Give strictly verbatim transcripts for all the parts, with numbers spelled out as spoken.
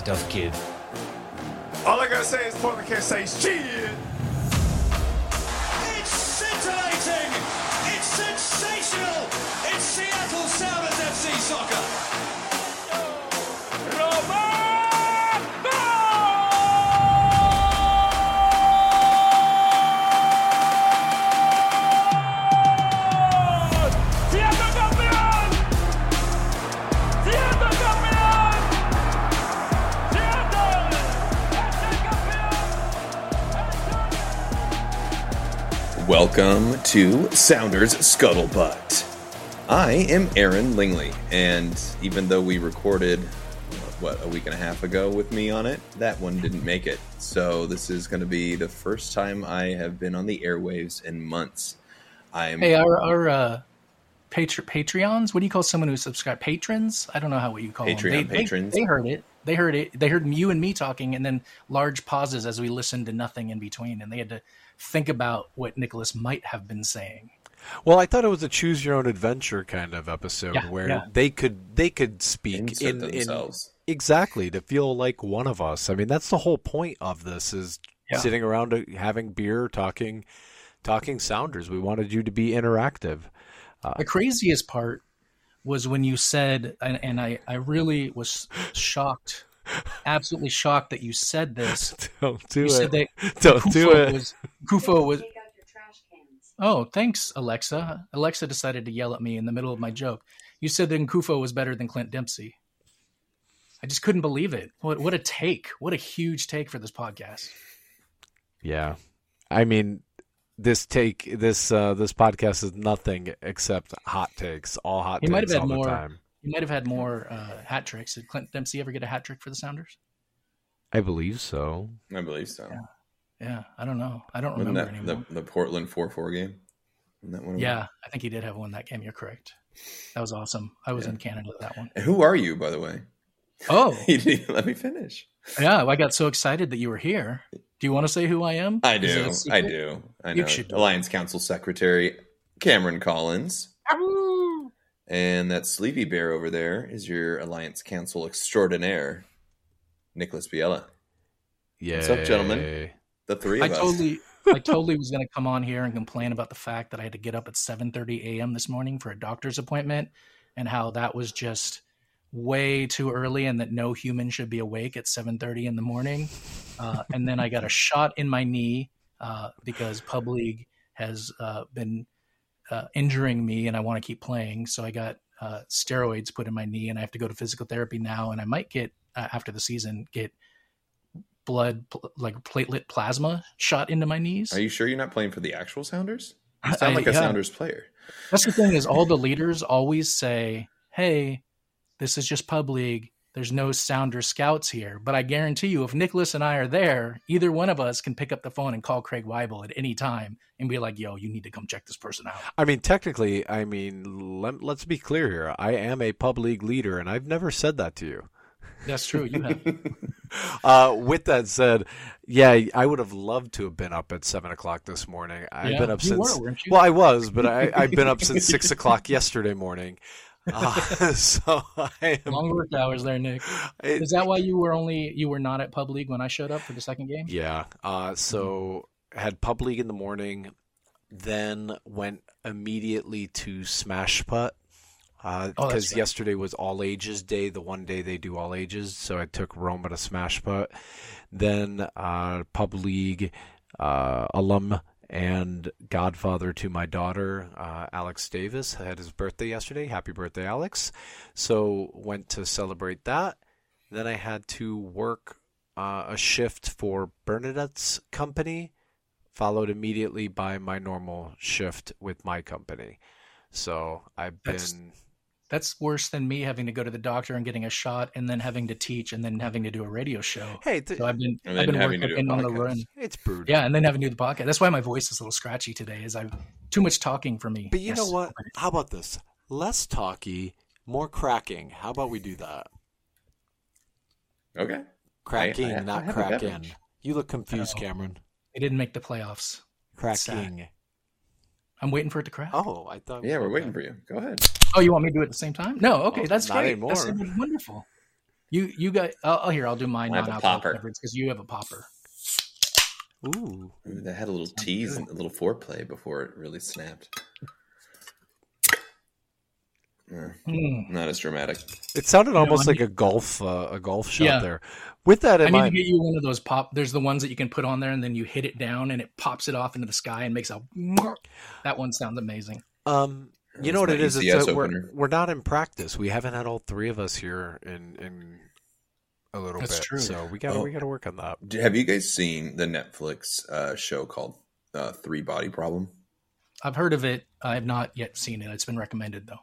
stuff, kid. All I gotta say is Portland can't say shit. It's scintillating! It's sensational! It's Seattle Sounders F C Soccer! Welcome to Sounders Scuttlebutt. I am Aaron Lingley, and even though we recorded, what, a week and a half ago with me on it, that one didn't make it. So this is going to be the first time I have been on the airwaves in months. I'm Hey, our, our uh, patr- Patreons, what do you call someone who subscribes? Patrons? I don't know how what you call Patreon them. They, patrons. They, they heard it. They heard it. They heard you and me talking, and then large pauses as we listened to nothing in between, and they had to think about what Nicholas might have been saying. Well, I thought it was a choose your own adventure kind of episode Yeah, where yeah. they could they could speak Insert in, in themselves. exactly to feel like one of us. I mean, that's the whole point of this is Yeah. sitting around uh, having beer, talking talking Sounders. We wanted you to be interactive. The craziest part was when you said, and, and I, I really was shocked, absolutely shocked that you said this. Don't do You it. said that Don't Kufo do it. Was, Kufo was. Take out your trash cans. Oh, thanks, Alexa. Alexa decided to yell at me in the middle of my joke. You said that Nkufo was better than Clint Dempsey. I just couldn't believe it. What what a take. What a huge take for this podcast. Yeah, I mean, this take this uh, this podcast is nothing except hot takes. All hot He takes might have had all more. the time. You might have had more uh, hat tricks. Did Clint Dempsey ever get a hat trick for the Sounders? I believe so. I believe so. Yeah. Yeah, I don't know. I don't Wasn't remember that anymore. the, the Portland four four game? Wasn't that one of Yeah, I think he did have one that game. You're correct. That was awesome. I was Yeah. in Canada that one. And who are you, by the way? Oh, You didn't even let me finish. yeah. I got so excited that you were here. Do you want to say who I am? I Is it a do. secret? I do. I You know. should do. Alliance Council Secretary Cameron Collins. And that sleepy bear over there is your Alliance Council extraordinaire, Nicholas Biella. Yeah. What's up, gentlemen? The three I of us. totally, I totally was going to come on here and complain about the fact that I had to get up at seven thirty a.m. this morning for a doctor's appointment, and how that was just way too early, and that no human should be awake at seven thirty in the morning. Uh, and then I got a shot in my knee uh, because Pub League has uh, been uh, injuring me, and I want to keep playing. So I got uh, steroids put in my knee, and I have to go to physical therapy now. And I might get uh, after the season get blood pl- like platelet plasma shot into my knees. Are you sure you're not playing for the actual Sounders? You I- sound like a yeah. Sounders player. That's the thing is all the leaders always say, hey, this is just Pub League. There's no Sounder scouts here. But I guarantee you, if Nicholas and I are there, either one of us can pick up the phone and call Craig Weibel at any time and be like, yo, you need to come check this person out. I mean, technically, I mean, let, let's be clear here. I am a pub league leader, and I've never said that to you. That's true. You have. Uh, with that said, yeah, I would have loved to have been up at seven o'clock this morning. I've Yeah, been up you since. were, weren't you? Well, I was, but I, I've been up since six o'clock yesterday morning. Uh, so I am. Long work hours there, Nick. it- Is that why you were only you were not at Pub League when I showed up for the second game? Yeah. Uh, so had pub league in the morning, then went immediately to Smash Putt. Because Oh, that's right. yesterday was all ages day, the one day they do all ages. So I took Roma to Smash Putt. Then uh, pub league uh, alum and godfather to my daughter, uh, Alex Davis, had his birthday yesterday. Happy birthday, Alex. So went to celebrate that. Then I had to work uh, a shift for Bernadette's company, followed immediately by my normal shift with my company. So I've That's- been... That's worse than me having to go to the doctor and getting a shot and then having to teach and then having to do a radio show. Hey, th- So I've been And I've then been having working to do a on the podcast. run. it's brutal. Yeah, and then having to do the podcast. That's why my voice is a little scratchy today. Is I've too much talking for me. But you Yes. know what? How about this? Less talky, more cracking. How about we do that? Okay. Cracking, I- I not have a cracking. beverage. You look confused, Oh. Cameron. It didn't make the playoffs. Cracking. I'm waiting for it to crack. Oh, I thought. Yeah, we're waiting for you. Go ahead. Oh, you want me to do it at the same time? No, okay, Oh, that's not great. anymore. That's wonderful. You you got. Oh, oh, here I'll do mine I have a non-alcoholic popper. beverage because you have a popper. Ooh. Ooh, that had a little tease and a little foreplay before it really snapped. Yeah, Mm. not as dramatic. It sounded almost I like a golf uh, a golf shot Yeah. there. With that in I need mind, to get you one of those pop. There's the ones that you can put on there, and then you hit it down, and it pops it off into the sky and makes a. That one sounds amazing. um, you That's know what my it is? It's E C S that we're opener. we're not in practice. We haven't had all three of us here in in a little That's bit, true. so we got to Oh. we got to work on that. Do- Have you guys seen the Netflix uh, show called uh, Three Body Problem? I've heard of it. I have not yet seen it. It's been recommended though.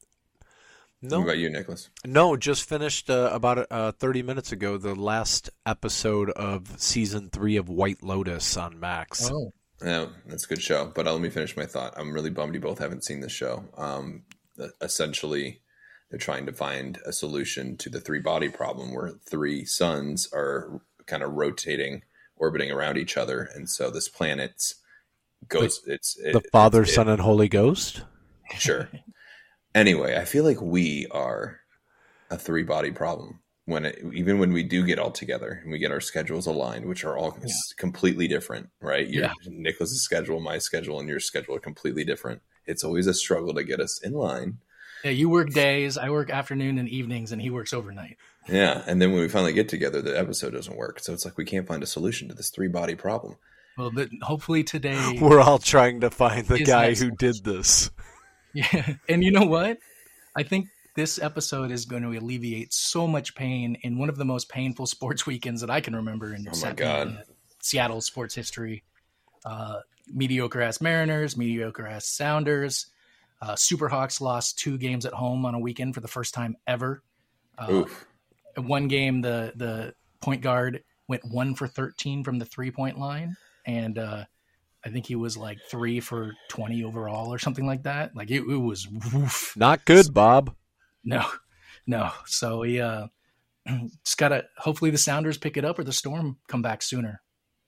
What No, about you, Nicholas? no, just finished uh, about uh, thirty minutes ago the last episode of season three of White Lotus on Max. Oh, No, that's a good show. But uh, let me finish my thought. I'm really bummed you both haven't seen this show. Um, essentially, they're trying to find a solution to the three body problem where three suns are kind of rotating, orbiting around each other. And so this planet's goes, it's it, The Father, it's- it- Son, and Holy Ghost. Sure. Anyway, I feel like we are a three body problem when it, even when we do get all together and we get our schedules aligned, which are all Yeah. completely different, right? Your Yeah. Nicholas's schedule, my schedule, and your schedule are completely different. It's always a struggle to get us in line. yeah. You work days. I work afternoon and evenings, and he works overnight. Yeah, and then when we finally get together, the episode doesn't work. So it's like we can't find a solution to this three body problem. Well, but hopefully today. We're all trying to find the Is guy next who one. did this. Yeah, and you know what? I think this episode is going to alleviate so much pain in one of the most painful sports weekends that I can remember in Oh my Sa- God. uh, Seattle sports history. Uh, mediocre ass Mariners, mediocre ass Sounders. Uh, Superhawks lost two games at home on a weekend for the first time ever. Uh, Oof. one game, the the point guard went one for thirteen from the three point line, and uh, I think he was like three for twenty overall or something like that. Like it, it was woof. Not good, Bob. No, no. So he uh, just gotta. Hopefully, the Sounders pick it up or the Storm come back sooner.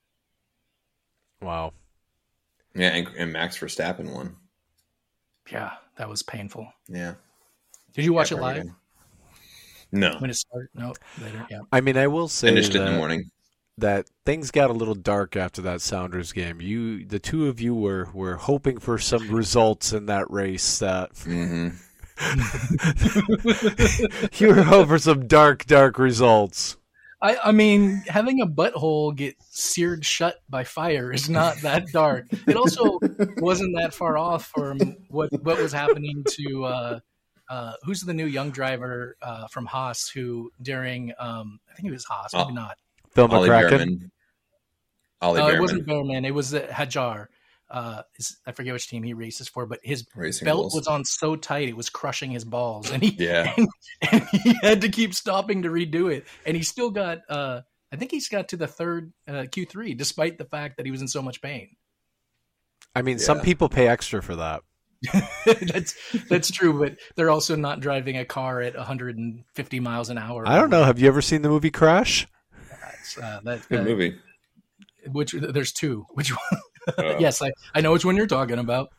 Wow. Yeah, and, and Max Verstappen won. Yeah, that was painful. Yeah. Did you watch Yeah, it live again. No. when it started? No, later. Yeah. I mean, I will say Finished it in the that- morning. that things got a little dark after that Sounders game. You, the two of you, were were hoping for some results in that race. That hmm you were hoping for some dark, dark results. I, I mean, having a butthole get seared shut by fire is not that dark. It also wasn't that far off from what what was happening to uh, uh, who's the new young driver uh, from Haas who during um, I think it was Haas, maybe Oh. not. Phil Ollie McCracken. Behrman. Ollie No, it Behrman. wasn't Behrman. It was uh, Hajar. Uh, his, I forget which team he races for, but his Racing belt Bulls. was on so tight it was crushing his balls, and he Yeah. and, and he had to keep stopping to redo it. And he still got, uh, I think he's got to the third uh, Q three, despite the fact that he was in so much pain. I mean, some Yeah. people pay extra for that. that's that's true, but they're also not driving a car at one hundred fifty miles an hour. I don't know. Have you ever seen the movie Crash? Uh, that, Good uh, movie. Which there's two. Which one? Uh, Yes, I, I know which one you're talking about.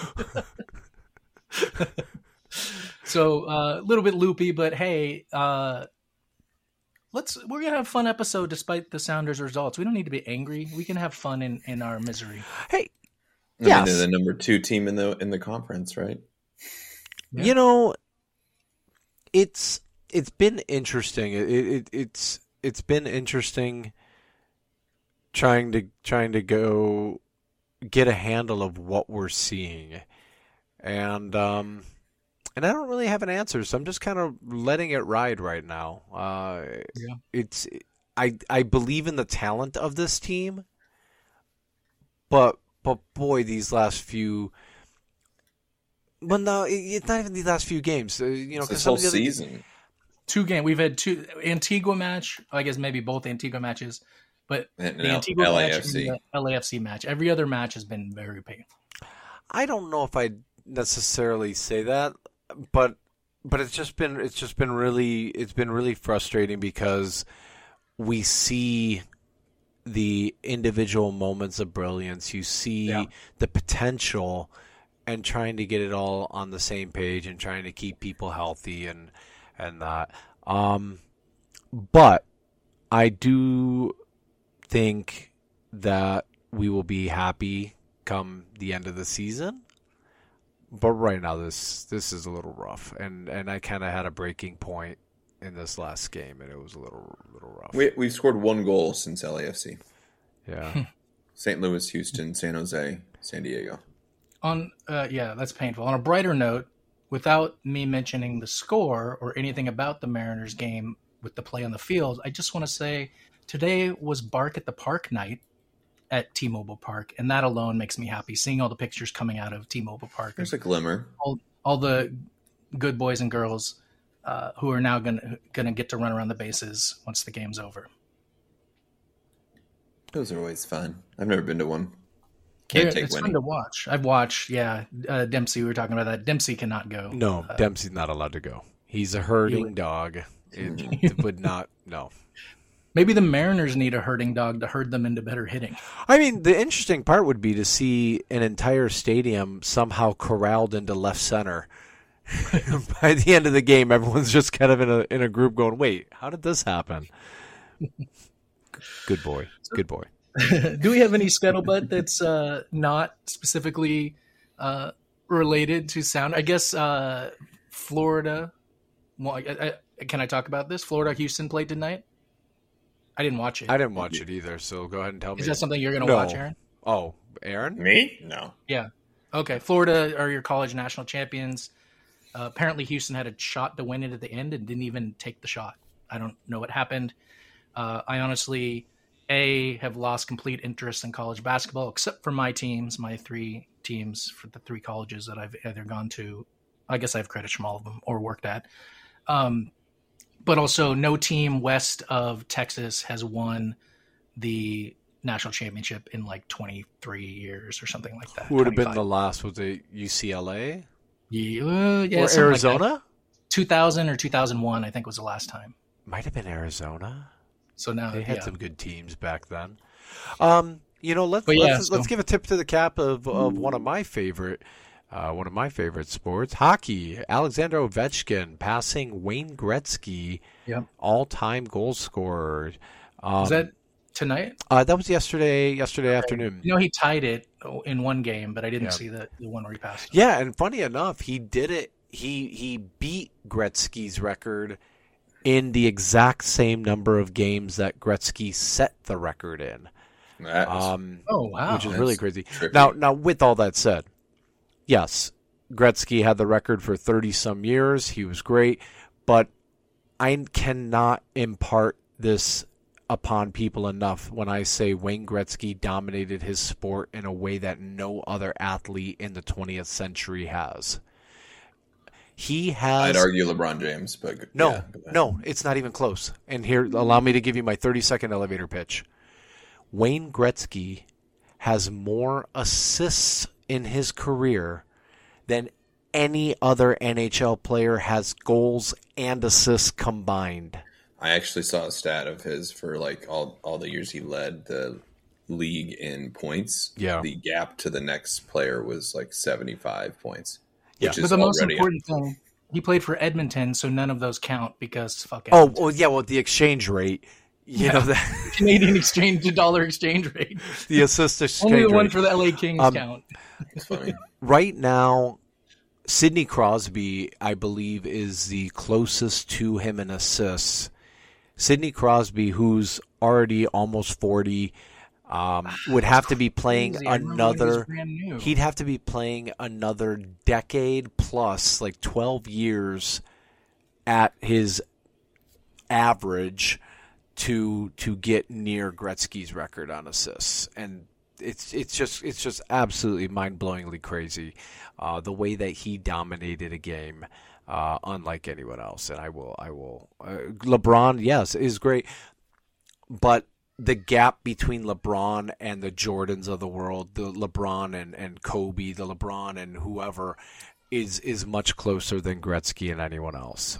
So uh, a little bit loopy, but hey, uh, let's we're gonna have a fun episode despite the Sounders results. We don't need to be angry. We can have fun in, in our misery. Hey, I mean, Yes. they're the number two team in the in the conference, right? Yeah. you know, it's it's been interesting. It, it it's it's been interesting trying to trying to go get a handle of what we're seeing, and um, and I don't really have an answer, so I'm just kind of letting it ride right now. Uh, Yeah. it's I I believe in the talent of this team, but but boy, these last few. Well, no, it- it's not even these last few games. Uh, you know, It's because this some whole of the other, season. Two game. We've had two Antigua match. I guess maybe both Antigua matches, but And the L- Antigua match and LAFC. the L A F C match. Every other match has been very painful. I don't know if I'd necessarily say that, but but it's just been it's just been really it's been really frustrating because we see the individual moments of brilliance. You see Yeah. the potential, and trying to get it all on the same page and trying to keep people healthy and and that. Um, but I do think that we will be happy come the end of the season. But right now, this this is a little rough, and, and I kind of had a breaking point in this last game, and it was a little little rough. We we've scored one goal since L A F C. Yeah, Saint Louis, Houston, San Jose, San Diego. On uh, yeah, that's painful. On a brighter note, without me mentioning the score or anything about the Mariners game with the play on the field, I just want to say today was Bark at the Park night at T-Mobile Park, and that alone makes me happy. Seeing all the pictures coming out of T-Mobile Park, There's a glimmer. all, all the good boys and girls uh, who are now gonna gonna get to run around the bases once the game's over. Those are always fun. I've never been to one. Can't They're- take it's winning. fun to watch. I've watched. Yeah, uh, Dempsey. We were talking about that. Dempsey cannot go. no, Uh, Dempsey's not allowed to go. He's a herding would- dog. It, it would not. No. Maybe the Mariners need a herding dog to herd them into better hitting. I mean, the interesting part would be to see an entire stadium somehow corralled into left center. By the end of the game, everyone's just kind of in a in a group going, "Wait, how did this happen?" Good boy, good boy. Do we have any scuttlebutt that's uh, not specifically uh, related to sound? I guess uh, Florida. Well, I, I, can I talk about this? Florida Houston played tonight. I didn't watch it. I didn't watch it either, so go ahead and tell me. Is that something you're going to No. watch, Aaron? Oh, Aaron? Me? No. Yeah. Okay. Florida are your college national champions. Uh, apparently, Houston had a shot to win it at the end and didn't even take the shot. I don't know what happened. Uh, I honestly, A, have lost complete interest in college basketball, except for my teams, my three teams for the three colleges that I've either gone to. I guess I have credits from all of them or worked at. Um, but also, no team west of Texas has won the national championship in like twenty-three years or something like that. Who would have been the twenty-five. last? Was it U C L A Yeah, uh, yeah, or something like that. Arizona? two thousand or two thousand one, I think, was the last time. Might have been Arizona. So now, They had yeah. some good teams back then. Um, you know, let's But yeah, let's, so- let's give a tip to the cap of, of one of my favorite uh, one of my favorite sports, hockey. Alexander Ovechkin passing Wayne Gretzky, Yep. all-time goal scorer. Um, Is that tonight? uh, that was yesterday yesterday afternoon. You know, he tied it in one game, but I didn't Yeah. see the, the one where he passed. Yeah, and funny enough, he did it. He he beat Gretzky's record in the exact same number of games that Gretzky set the record in. That was Um, Oh, wow. which is That's really crazy. trippy. Now, now, with all that said, yes, Gretzky had the record for thirty some years. He was great, but I cannot impart this upon people enough when I say Wayne Gretzky dominated his sport in a way that no other athlete in the twentieth century has. He has I'd argue LeBron James, but no, yeah, go ahead. no, it's not even close. And here, allow me to give you my thirty second elevator pitch. Wayne Gretzky has more assists in his career than any other N H L player has goals and assists combined. I actually saw a stat of his for like all, all the years he led the league in points. Yeah. The gap to the next player was like seventy-five points. Yeah. Which But is the most already important thing, he played for Edmonton, so none of those count because fuck Oh, Edmonton. well, yeah, well, the exchange rate, you know, that, Canadian exchange to dollar exchange rate. the assist exchange Only the one rate. for the L A Kings Um, count. It's funny. Right now, Sidney Crosby, I believe, is the closest to him in assists. Sidney Crosby, who's already almost forty, um, would have to be playing Crazy. I remember when he was another. brand new. He'd have to be playing another decade plus, like twelve years, at his average to to get near Gretzky's record on assists, and it's it's just it's just absolutely mind-blowingly crazy uh, the way that he dominated a game, uh, unlike anyone else. And I will I will uh, LeBron, yes, is great, but the gap between LeBron and the Jordans of the world, the LeBron and, and Kobe, the LeBron and whoever, is is much closer than Gretzky and anyone else.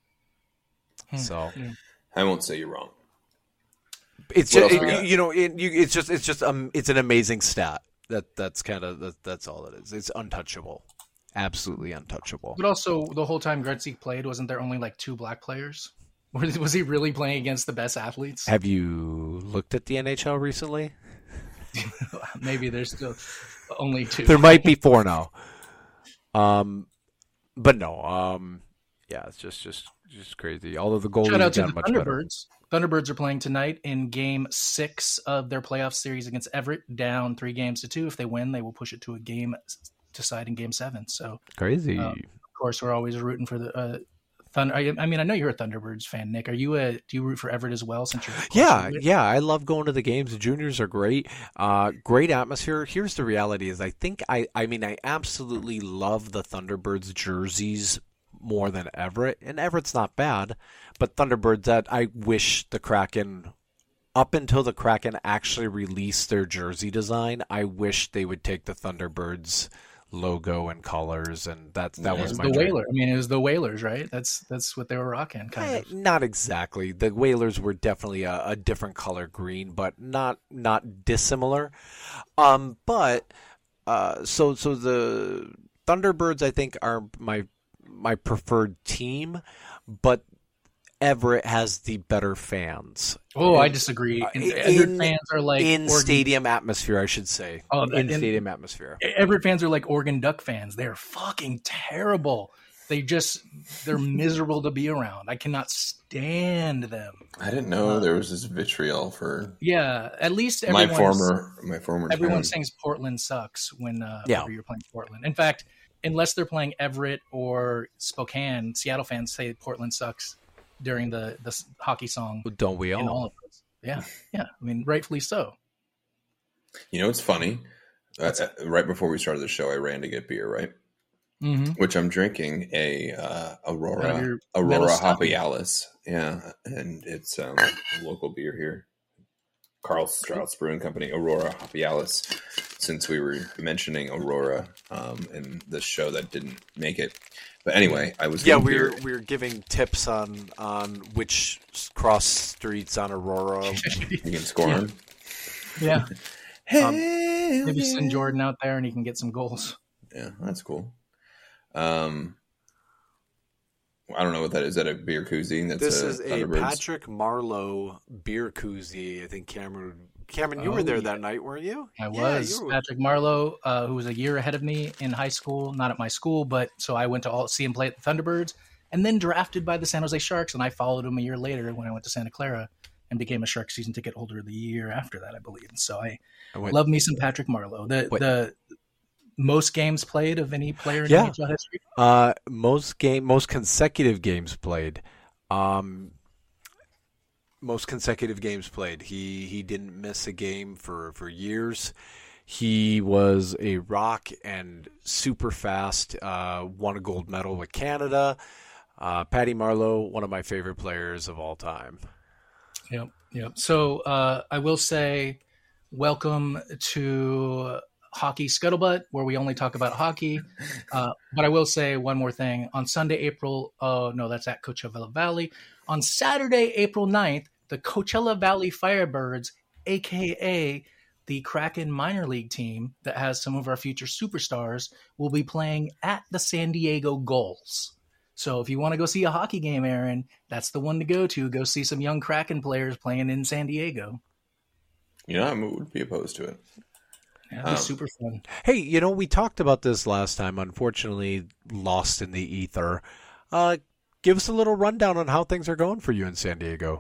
So I won't say you're wrong. it's What just, else we it- got? you know it, you, it's just it's just um it's an amazing stat. That that's kind of that, that's all it is. It's untouchable, absolutely untouchable. But also, the whole time Gretzky played, wasn't there only like two black players? Was, was he really playing against the best athletes? Have you looked at the N H L recently? Maybe there's still only two. There might be four now. Um, but no. Um, yeah, it's just just just crazy. Although the goalies Shout out to the got much better. Thunderbirds. Thunderbirds are playing tonight in Game Six of their playoff series against Everett, down three games to two. If they win, they will push it to a game deciding Game Seven. So Crazy. Um, of course, we're always rooting for the uh, Thunder. I, I mean, I know you're a Thunderbirds fan, Nick. Are you a? Do you root for Everett as well? Since you're yeah, yeah, I love going to the games. The juniors are great. Uh, great atmosphere. Here's the reality: is I think I, I mean, I absolutely love the Thunderbirds jerseys more than Everett, and Everett's not bad, but Thunderbirds. That I wish the Kraken. Up until the Kraken actually released their jersey design, I wish they would take the Thunderbirds logo and colors, and that's that yeah, was it was my the dream. Whaler. I mean, it was the Whalers, right? That's that's what they were rocking, kind Eh, of. not exactly. The Whalers were definitely a, a different color green, but not not dissimilar. Um, but uh, so so the Thunderbirds, I think, are my my preferred team, but Everett has the better fans. Oh, I disagree. Uh, In, in- Everett fans are like in Oregon, stadium atmosphere, I should say. Oh, in, in- stadium atmosphere. Everett fans are like Oregon Duck fans. They're fucking terrible. They just they're miserable to be around. I cannot stand them. I didn't know there was this vitriol for Yeah, at least my everyone's, former my former everyone town. sings Portland sucks when uh, Yeah. whenever you're playing Portland. In fact, unless they're playing Everett or Spokane, Seattle fans say Portland sucks during the the hockey song Don't we in all? all of those. Yeah, yeah. I mean, rightfully so. You know, it's funny. Uh, right before we started the show, I ran to get beer, right? Mm-hmm. Which I'm drinking a uh, Aurora your Aurora metal stuff. Hoppy Alice, yeah, and it's um, a local beer here, Carl Strauss Brewing Company, Aurora Hoppy Alice. Since we were mentioning Aurora um, in the show that didn't make it, but anyway, I was Yeah, getting we're beer. we're giving tips on on which cross streets on Aurora. You can score them. Yeah, Um, maybe send Jordan out there and he can get some goals. Yeah, that's cool. Um, I don't know what that is. Is that a beer koozie? That's This a is a Thunderbirds? Patrick Marlowe beer koozie. I think Cameron Cameron, you were Oh, there yeah. that night, weren't you? I Yeah, was you were- Patrick Marlowe, uh, who was a year ahead of me in high school, not at my school, but so I went to all see him play at the Thunderbirds, and then drafted by the San Jose Sharks, and I followed him a year later when I went to Santa Clara and became a Shark season ticket holder the year after that, I believe. And so I I went- love me some Patrick Marlowe. The Wait. the most games played of any player in Yeah. N H L history. Uh, most game, most consecutive games played. Um, most consecutive games played. He he didn't miss a game for, for years. He was a rock and super fast. Uh, won a gold medal with Canada. Uh, Patty Marlowe, one of my favorite players of all time. Yep, yep. So uh, I will say, welcome to Hockey Scuttlebutt, where we only talk about hockey. Uh, but I will say one more thing. On Sunday, April, oh no, that's at Coachella Valley. On Saturday, April ninth, the Coachella Valley Firebirds, a k a the Kraken minor league team that has some of our future superstars, will be playing at the San Diego Gulls. So if you want to go see a hockey game, Aaron, that's the one to go to. Go see some young Kraken players playing in San Diego. You know, I would be opposed to it. Yeah, it'd be Um, super fun. Hey, you know, we talked about this last time, unfortunately lost in the ether. Uh, give us a little rundown on how things are going for you in San Diego.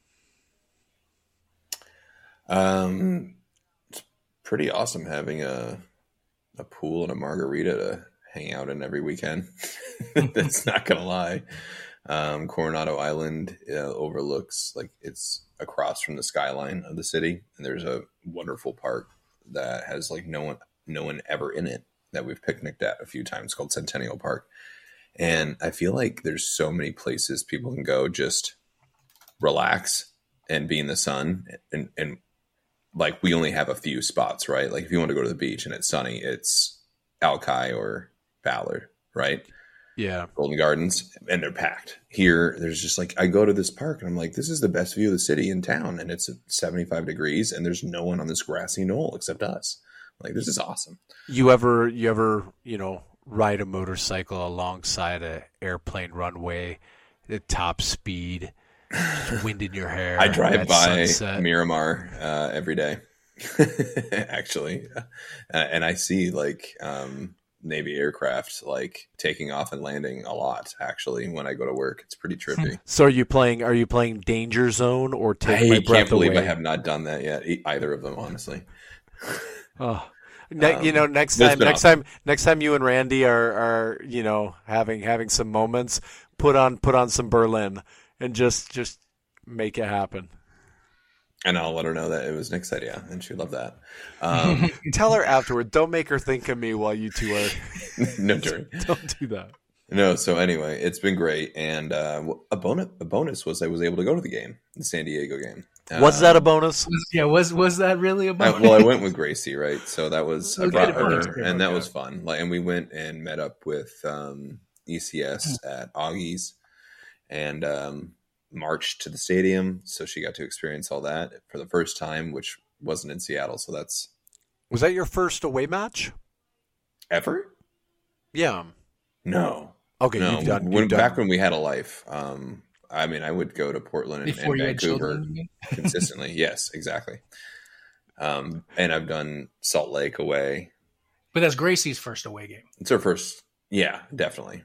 Um, it's pretty awesome having a a pool and a margarita to hang out in every weekend. That's not gonna lie. Um, Coronado Island uh, overlooks, like, it's across from the skyline of the city, and there's a wonderful park that has like no one no one ever in it that we've picnicked at a few times, called Centennial Park. And I feel like there's so many places people can go just relax and be in the sun, and and like, we only have a few spots, right? Like, if you want to go to the beach and it's sunny, it's Alki or Ballard, right? Yeah. Golden Gardens, and they're packed. Here, there's just like, I go to this park and I'm like, this is the best view of the city in town, and it's seventy-five degrees, and there's no one on this grassy knoll except us. Like, this is awesome. You ever, you ever, you know, ride a motorcycle alongside a airplane runway at top speed Wind in your hair. I drive that by sunset. Miramar uh, every day, actually, uh, and I see like um, Navy aircraft like taking off and landing a lot. Actually, when I go to work, it's pretty trippy. So are you playing? Are you playing Danger Zone or Take I My can't Breath believe Away? I have not done that yet. e- Either of them, honestly. Oh. Ne- Um, you know, next that's time, been next awesome. time, next time you and Randy are, are, you know, having having some moments, put on put on some Berlin and just just make it happen. And I'll let her know that it was Nick's idea, and she loved that. Um, Tell her afterward. Don't make her think of me while you two are. no, Jerry. Don't do that. No, so anyway, it's been great, and uh, a bonus a bonus was I was able to go to the game, the San Diego game. Was Um, that a bonus? Was- yeah, was was that really a I, bonus? well, I went with Gracie, right? So that was I Okay, brought bonus, her, yeah, and that okay. was fun. Like, and we went and met up with um, E C S at Augie's, and um, marched to the stadium. So she got to experience all that for the first time, which wasn't in Seattle. So that's Was that your first away match? ever. Yeah. No, Okay, no. you've done. when, You've done back when we had a life, um, I mean, I would go to Portland and, Before and you had Vancouver children, you mean? consistently. Yes, exactly. Um, and I've done Salt Lake away. But that's Gracie's first away game. It's her first. Yeah, definitely.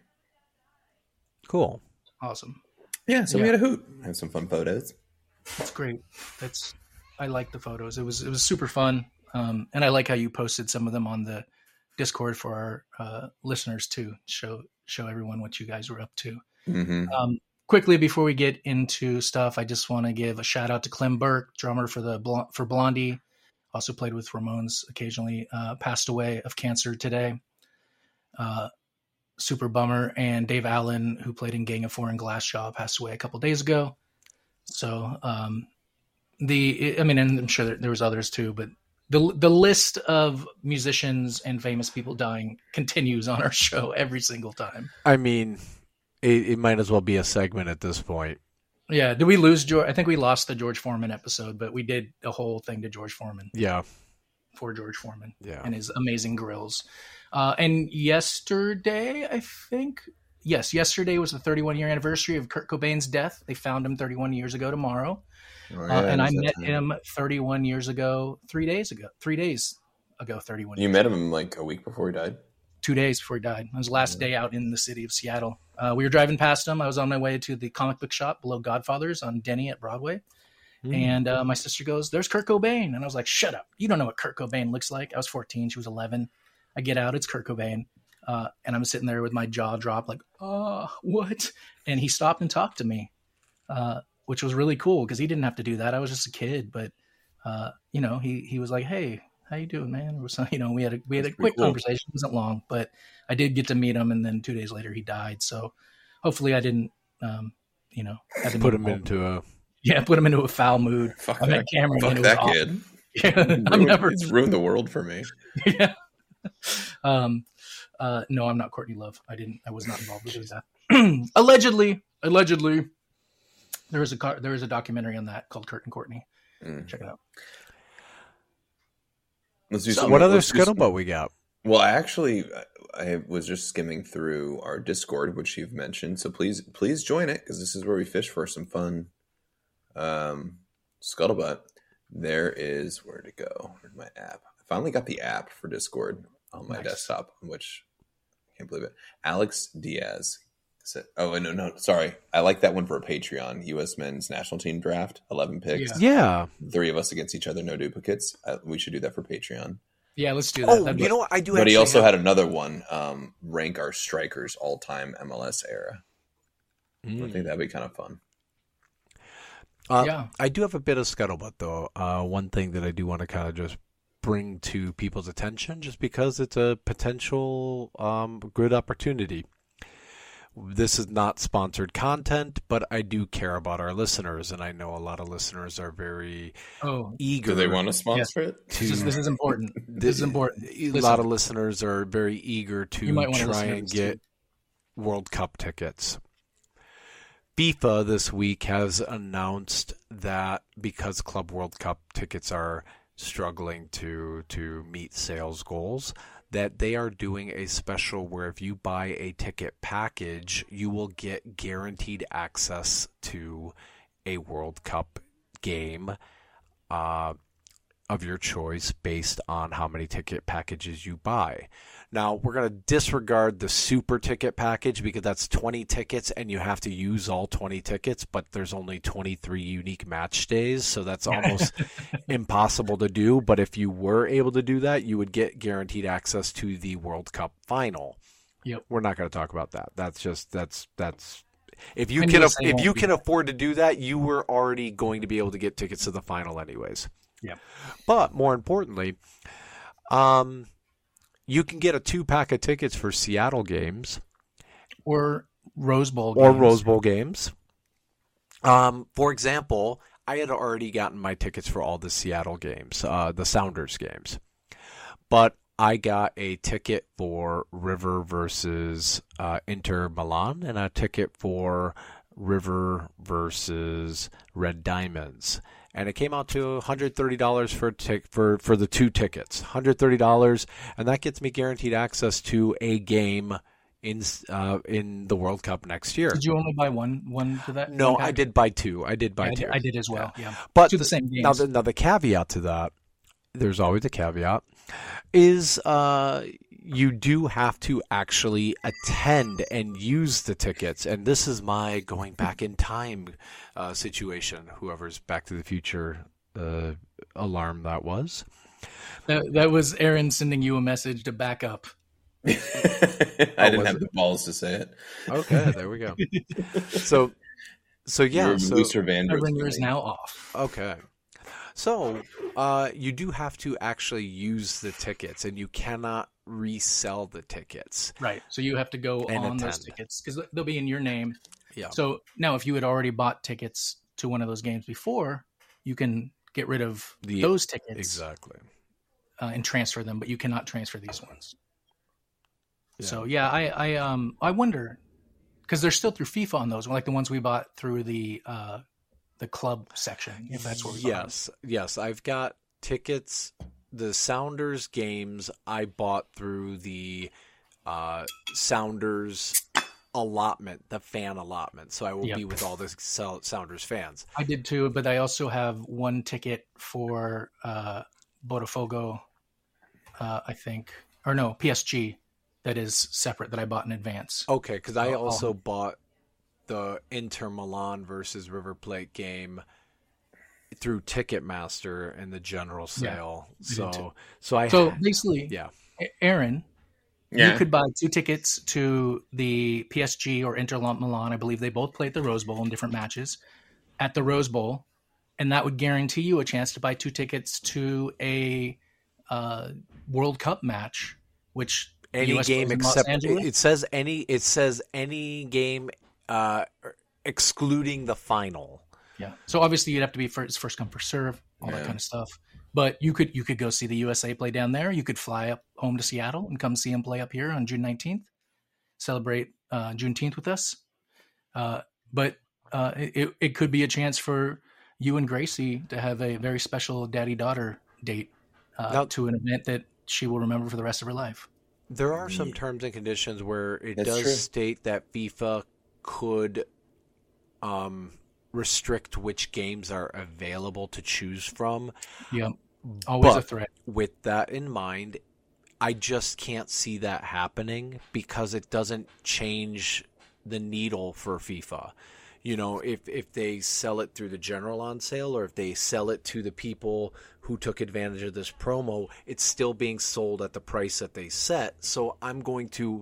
cool. Awesome. Yeah, so we Yeah. had a hoot. Have some fun photos. That's great. That's I like the photos. It was it was super fun. Um, and I like how you posted some of them on the Discord for our uh, listeners to show show everyone what you guys were up to. Mm-hmm. Um, quickly before we get into stuff, I just want to give a shout out to Clem Burke, drummer for the Bl- for Blondie. Also played with Ramones occasionally. Uh, passed away of cancer today. Uh, super bummer. And Dave Allen, who played in Gang of Four and Glassjaw, passed away a couple days ago. So um, the I mean, and I'm sure there, there was others too, but the the list of musicians and famous people dying continues on our show every single time. I mean, it, it might as well be a segment at this point. Yeah, did we lose George? I think we lost the George Foreman episode, but we did a whole thing to George Foreman Yeah. for George Foreman Yeah. and his amazing grills. Uh, and yesterday, I think, yes, yesterday was the thirty-one year anniversary of Kurt Cobain's death. They found him thirty-one years ago tomorrow. Oh, Uh, yeah, and I it was that met time. him thirty-one years ago, three days ago, three days ago, thirty-one You years met ago. him like a week before he died. Two days before he died. It was his last day out in the city of Seattle. Uh, we were driving past him. I was on my way to the comic book shop below Godfather's on Denny at Broadway. Hmm. And uh, my sister goes, "There's Kurt Cobain." And I was like, "Shut up. You don't know what Kurt Cobain looks like." I was fourteen. She was eleven. I get out. It's Kurt Cobain. Uh, and I'm sitting there with my jaw dropped like, "Oh, what?" And he stopped and talked to me, uh, which was really cool because he didn't have to do that. I was just a kid. But, uh, you know, he, he was like, "Hey, how you doing, man?" It was, you know, we had a, we had a That's pretty quick cool. conversation. It wasn't long, but I did get to meet him. And then two days later he died. So hopefully I didn't, um, you know, have Put him into a. yeah, put him into a foul mood. Fuck I met that, Cameron. fuck and it was that awful. kid. Yeah, I'm Ruined- never. It's ruined the world for me. Yeah. Um, uh, no, I'm not Courtney Love. I didn't. I was not involved with his death. allegedly, allegedly, there is a car, there is a documentary on that called Kurt and Courtney. Mm. Check it out. Let's do So some. what other let's do some- scuttlebutt we got? Well, I actually, I was just skimming through our Discord, which you've mentioned. So please, please join it because this is where we fish for some fun. Um, scuttlebutt. There is where to go. Where's my app? I finally got the app for Discord on my Nice. desktop, which I can't believe it. Alex Diaz said, "Oh no, no, sorry. I like that one for a Patreon. U S Men's National Team Draft, eleven picks, Yeah. three of us against each other, no duplicates. Uh, we should do that for Patreon." Yeah, let's do that. Oh, That'd be- you know what? I do. But he actually also have- had another one, um, rank our strikers all time M L S era. I Mm. think that'd be kind of fun. Uh, Yeah. I do have a bit of scuttlebutt, though. Uh, one thing that I do want to kind of just bring to people's attention, just because it's a potential um, good opportunity. This is not sponsored content, but I do care about our listeners, and I know a lot of listeners are very oh, eager. Do they want to sponsor it? this is, this is important. This is important. A Listen. lot of listeners are very eager to You might wanna try listen to and this, get World Cup tickets. FIFA this week has announced that because Club World Cup tickets are struggling to to meet sales goals, that they are doing a special where if you buy a ticket package, you will get guaranteed access to a World Cup game uh, of your choice based on how many ticket packages you buy. Now, we're going to disregard the super ticket package because that's twenty tickets and you have to use all twenty tickets, but there's only twenty-three unique match days, so that's almost impossible to do. But if you were able to do that, you would get guaranteed access to the World Cup final. Yep. We're not going to talk about that. That's just that's that's if you And can U aff- S A if won't you be can there. afford to do that, you were already going to be able to get tickets to the final anyways. Yeah. But more importantly, um, you can get a two pack of tickets for Seattle games Or Rose Bowl or games. Rose Bowl games. Um, for example, I had already gotten my tickets for all the Seattle games, uh, the Sounders games, but I got a ticket for River versus uh, Inter Milan and a ticket for River versus Red Diamonds. And it came out to one hundred thirty dollars for tic- for for the two tickets, one hundred thirty dollars, and that gets me guaranteed access to a game in uh, in the World Cup next year. Did you only buy one one for that? No, one I pack? did buy two. I did buy Yeah, I two. did, I did as well. Yeah, But to the same games. now, the, now the caveat to that, there's always a caveat, is uh, you do have to actually attend and use the tickets. And this is my going back in time uh, situation. Whoever's Back to the Future uh, alarm that was. That, that was Aaron sending you a message to back up. I didn't was have it? the balls to say it. Okay, there we go. So, so yeah, Your so Luther Vandross My ringer is thing. now off. okay. So, uh, you do have to actually use the tickets, and you cannot resell the tickets. Right. So you have to go And on those attend. tickets because they'll be in your name. Yeah. So now, if you had already bought tickets to one of those games before, you can get rid of The- those tickets Exactly. uh, and transfer them, but you cannot transfer these ones. Yeah. So yeah, I I um I wonder because they're still through FIFA on those, like the ones we bought through the uh the club section, if that's what we bought. Yes, yes. I've got tickets. The Sounders games I bought through the uh, Sounders allotment, the fan allotment. So I will Yep. be with all the Sou- Sounders fans. I did too, but I also have one ticket for uh, Botafogo, uh, I think, or no, P S G, that is separate that I bought in advance. Okay, because I Oh, also oh. bought the Inter Milan versus River Plate game through Ticketmaster in the general sale. I did too. so, so I So basically, yeah. A- Aaron, Yeah. you could buy two tickets to the P S G or Inter Milan. I believe they both played the Rose Bowl in different matches at the Rose Bowl, and that would guarantee you a chance to buy two tickets to a uh, World Cup match, which the Any U S game plays in Los except Angeles. it says any it says any game uh, excluding the final. Yeah. So obviously you'd have to be first, first come first serve, all that Yeah. kind of stuff. But you could you could go see the U S A play down there. You could fly up home to Seattle and come see them play up here on June nineteenth. Celebrate uh, Juneteenth with us. Uh, but uh, it it could be a chance for you and Gracie to have a very special daddy daughter date uh, Now- to an event that she will remember for the rest of her life. There are some terms and conditions where it That's does true. state that FIFA could um, restrict which games are available to choose from. Yeah. Always a But threat. with that in mind, I just can't see that happening because it doesn't change the needle for FIFA. You know, if if they sell it through the general on sale or if they sell it to the people who took advantage of this promo, it's still being sold at the price that they set. So I'm going to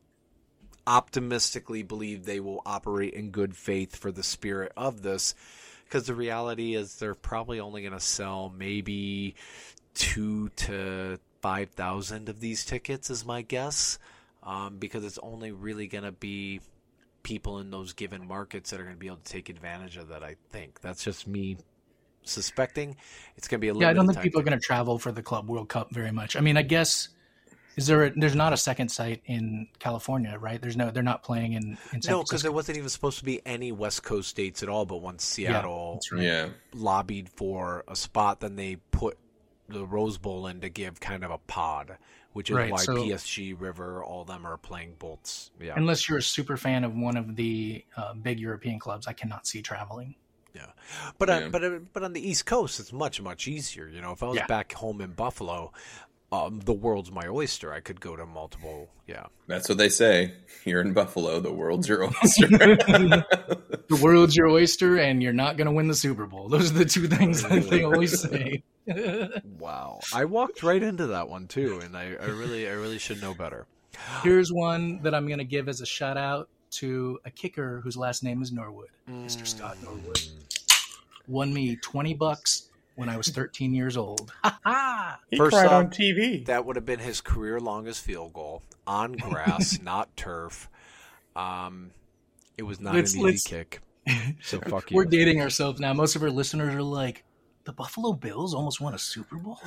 optimistically believe they will operate in good faith for the spirit of this, because the reality is they're probably only going to sell maybe two to five thousand of these tickets is my guess, um, because it's only really going to be people in those given markets that are going to be able to take advantage of that. I think that's just me suspecting. It's going to be a little Yeah, I don't bit think people are going to travel for the Club World Cup very much. I mean, I guess is there? A, there's not a second site in California, right? There's no. They're not playing in. in San No, because Francisco. there wasn't even supposed to be any West Coast dates at all. But once Seattle that's right. Yeah. lobbied for a spot, then they put the Rose Bowl in to give kind of a pod, which is Right, why so- P S G, River, all them are playing bolts. Yeah. Unless you're a super fan of one of the uh, big European clubs, I cannot see traveling Yeah, but Yeah. Uh, but uh, but on the East Coast, it's much much easier. You know, if I was Yeah. back home in Buffalo, um, the world's my oyster. I could go to multiple. Yeah, That's what they say. You're in Buffalo. The world's your oyster. The world's your oyster, and you're not going to win the Super Bowl. Those are the two things that they always say. wow. I walked right into that one too, and I, I really I really should know better. Here's one that I'm going to give as a shout out to a kicker whose last name is Norwood, Mister Scott Norwood. Won me twenty bucks when I was thirteen years old. He First cried off, on T V. That would have been his career longest field goal on grass, not turf. Um, it was not Let's- an easy let's- kick. So fuck We're you. dating ourselves now. Most of our listeners are like, the Buffalo Bills almost won a Super Bowl.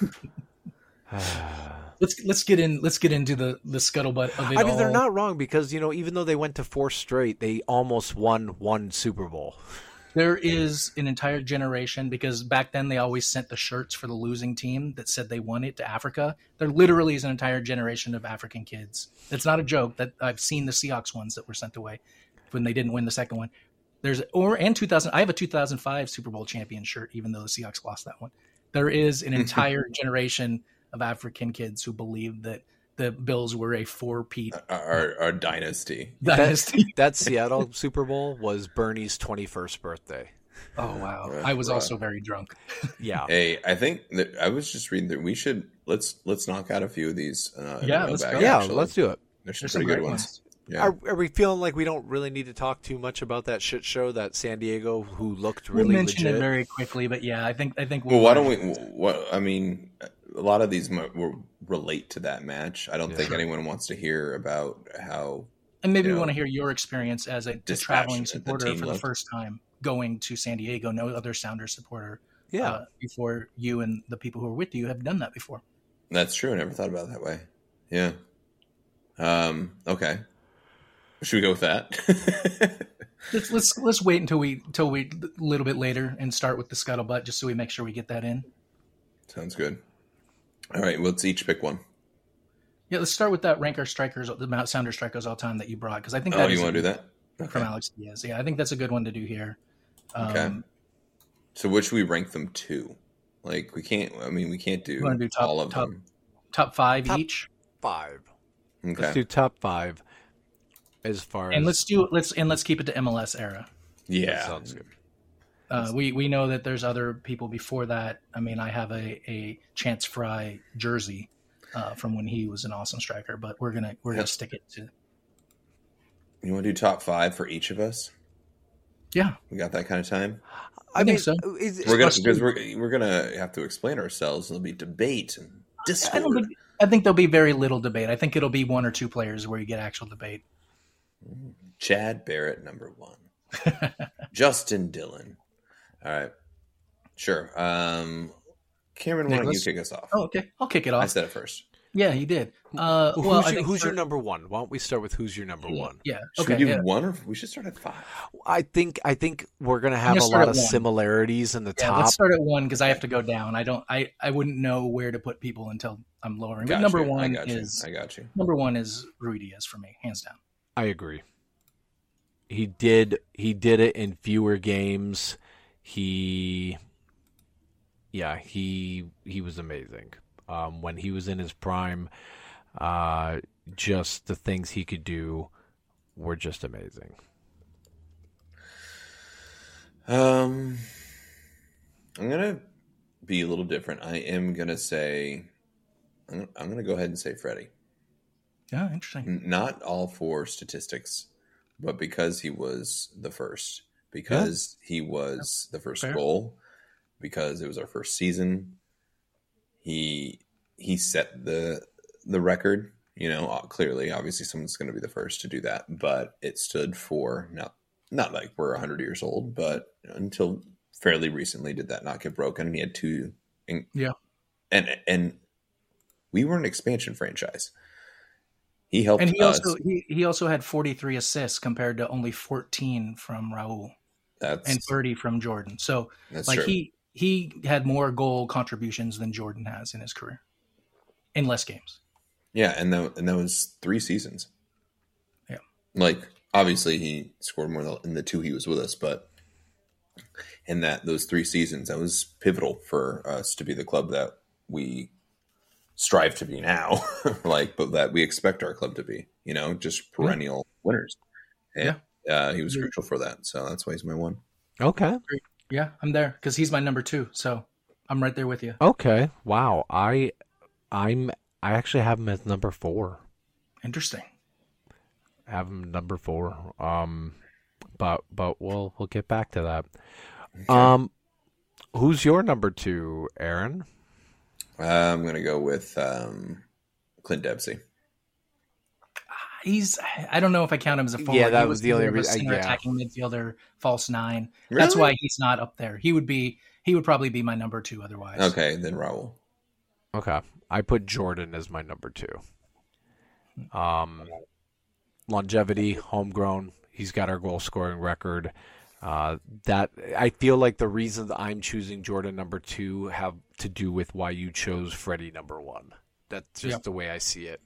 let's let's get in. Let's get into the the scuttlebutt of it I mean, all. they're not wrong because you know, even though they went to four straight, they almost won one Super Bowl. There is an entire generation, because back then they always sent the shirts for the losing team that said they won it to Africa. There literally is an entire generation of African kids. It's not a joke. That I've seen the Seahawks ones that were sent away when they didn't win the second one. There's or and two thousand. I have a two thousand five Super Bowl champion shirt, even though the Seahawks lost that one. There is an entire generation of African kids who believed that the Bills were a four-peat Our, our dynasty. dynasty. That, that Seattle Super Bowl was Bernie's twenty-first birthday. Oh wow! Right, I was right. also very drunk. Yeah. Hey, I think that I was just reading that we should let's let's knock out a few of these. Uh, in Yeah, the let's mailbag, go. Yeah, actually. let's do it. There's some There's some pretty good great ones. ones. Yeah. Are, are we feeling like we don't really need to talk too much about that shit show that San Diego, who looked We'll really mention legit? it very quickly, but yeah, I think I think Well, why don't we? What I mean, a lot of these mo- will relate to that match. I don't Yeah. think anyone wants to hear about how. And maybe you we know, want to hear your experience as a, a dispassionate traveling the supporter team for the looked. first time going to San Diego. No other Sounders supporter Yeah. uh, before you and the people who are with you have done that before. That's true. I never thought about it that way. Yeah. Um. Okay. Should we go with that? Let's let's let's wait until we until we a little bit later and start with the scuttlebutt, just so we make sure we get that in. Sounds good. All right. Let's each pick one. Yeah, let's start with that rank our strikers, the Mount Sounder strikers all time that you brought, because I think Oh, that you is want to do that? from Okay. Alex Diaz. Yeah, I think that's a good one to do here. Um, Okay. So, which should we rank them to? Like, we can't. I mean, we can't do, wanna do top- all of top- them. Top five Top- each, Five. Okay. Let's do top five as far as. and let's do let's and let's keep it to M L S era. That yeah. sounds good. Uh, we we know that there's other people before that. I mean, I have a, a Chance Fry jersey uh, from when he was an awesome striker, but we're gonna we're Yeah. gonna stick it to You want to do top five for each of us? yeah. We got that kind of time. I, I think mean, so. is- We're gonna Let's because do- we're we're gonna have to explain ourselves. There'll be debate and I don't discord. think I think there'll be very little debate. I think it'll be one or two players where you get actual debate. Chad Barrett, number one. Justin Dillon. All right. Sure. Um, Cameron, why don't you Nicholas? kick us off? Oh, okay. I'll kick it I off. said it first. Yeah, he did. Uh, who's well, I your, think who's your for- number one? Why don't we start with who's your number one? Yeah. Should Okay. we do yeah. one or we should start at five? I think I think we're gonna have gonna a start lot at of one. similarities in the Yeah, top. let's start at one because I have to go down. I don't. I, I wouldn't know where to put people until I'm lowering. But Got number you. I one got you. is I got you. number one is Rui Diaz for me, hands down. I agree. He did he did it in fewer games. He yeah, he he was amazing. Um, when he was in his prime, uh, just the things he could do were just amazing. Um, I'm gonna be a little different. I am gonna say, I'm, I'm gonna go ahead and say Freddie. Yeah, interesting. N- Not all for statistics, but because he was the first, because he was the first Fair. goal, because it was our first season. He he set the the record. You know, uh, clearly, obviously, someone's going to be the first to do that, but it stood for not not like we're one hundred years old, but until fairly recently did that not get broken. And he had two, and, Yeah. and and we were an expansion franchise. He helped And he us. also he, he also had forty-three assists compared to only fourteen from Raul That's and thirty from Jordan. So that's like true. he he had more goal contributions than Jordan has in his career in less games. Yeah, and that and that was three seasons. Yeah. Like obviously he scored more than in the two he was with us, but And that those three seasons, that was pivotal for us to be the club that we strive to be now, like, but that we expect our club to be, you know, just perennial yeah. winners. And yeah. uh, he was yeah. crucial for that. So that's why he's my one. Okay. Yeah, I'm there because he's my number two. So I'm right there with you. Okay. Wow. I, I'm, I actually have him as number four. Interesting. I have him number four. Um, but, but we'll, we'll get back to that. Okay. Um, who's your number two, Aaron? Uh, I'm going to go with um, Clint Dempsey. He's, I don't know if I count him as a forward. Yeah, that he was, was the only reason. Center yeah. attacking midfielder, false nine. Really? That's why he's not up there. He would be, he would probably be my number two otherwise. Okay, then Raul. Okay. I put Jordan as my number two. Um, longevity, homegrown. He's got our goal scoring record. Uh, that I feel like the reason that I'm choosing Jordan number two have to do with why you chose Freddie number one. That's just yep. the way I see it.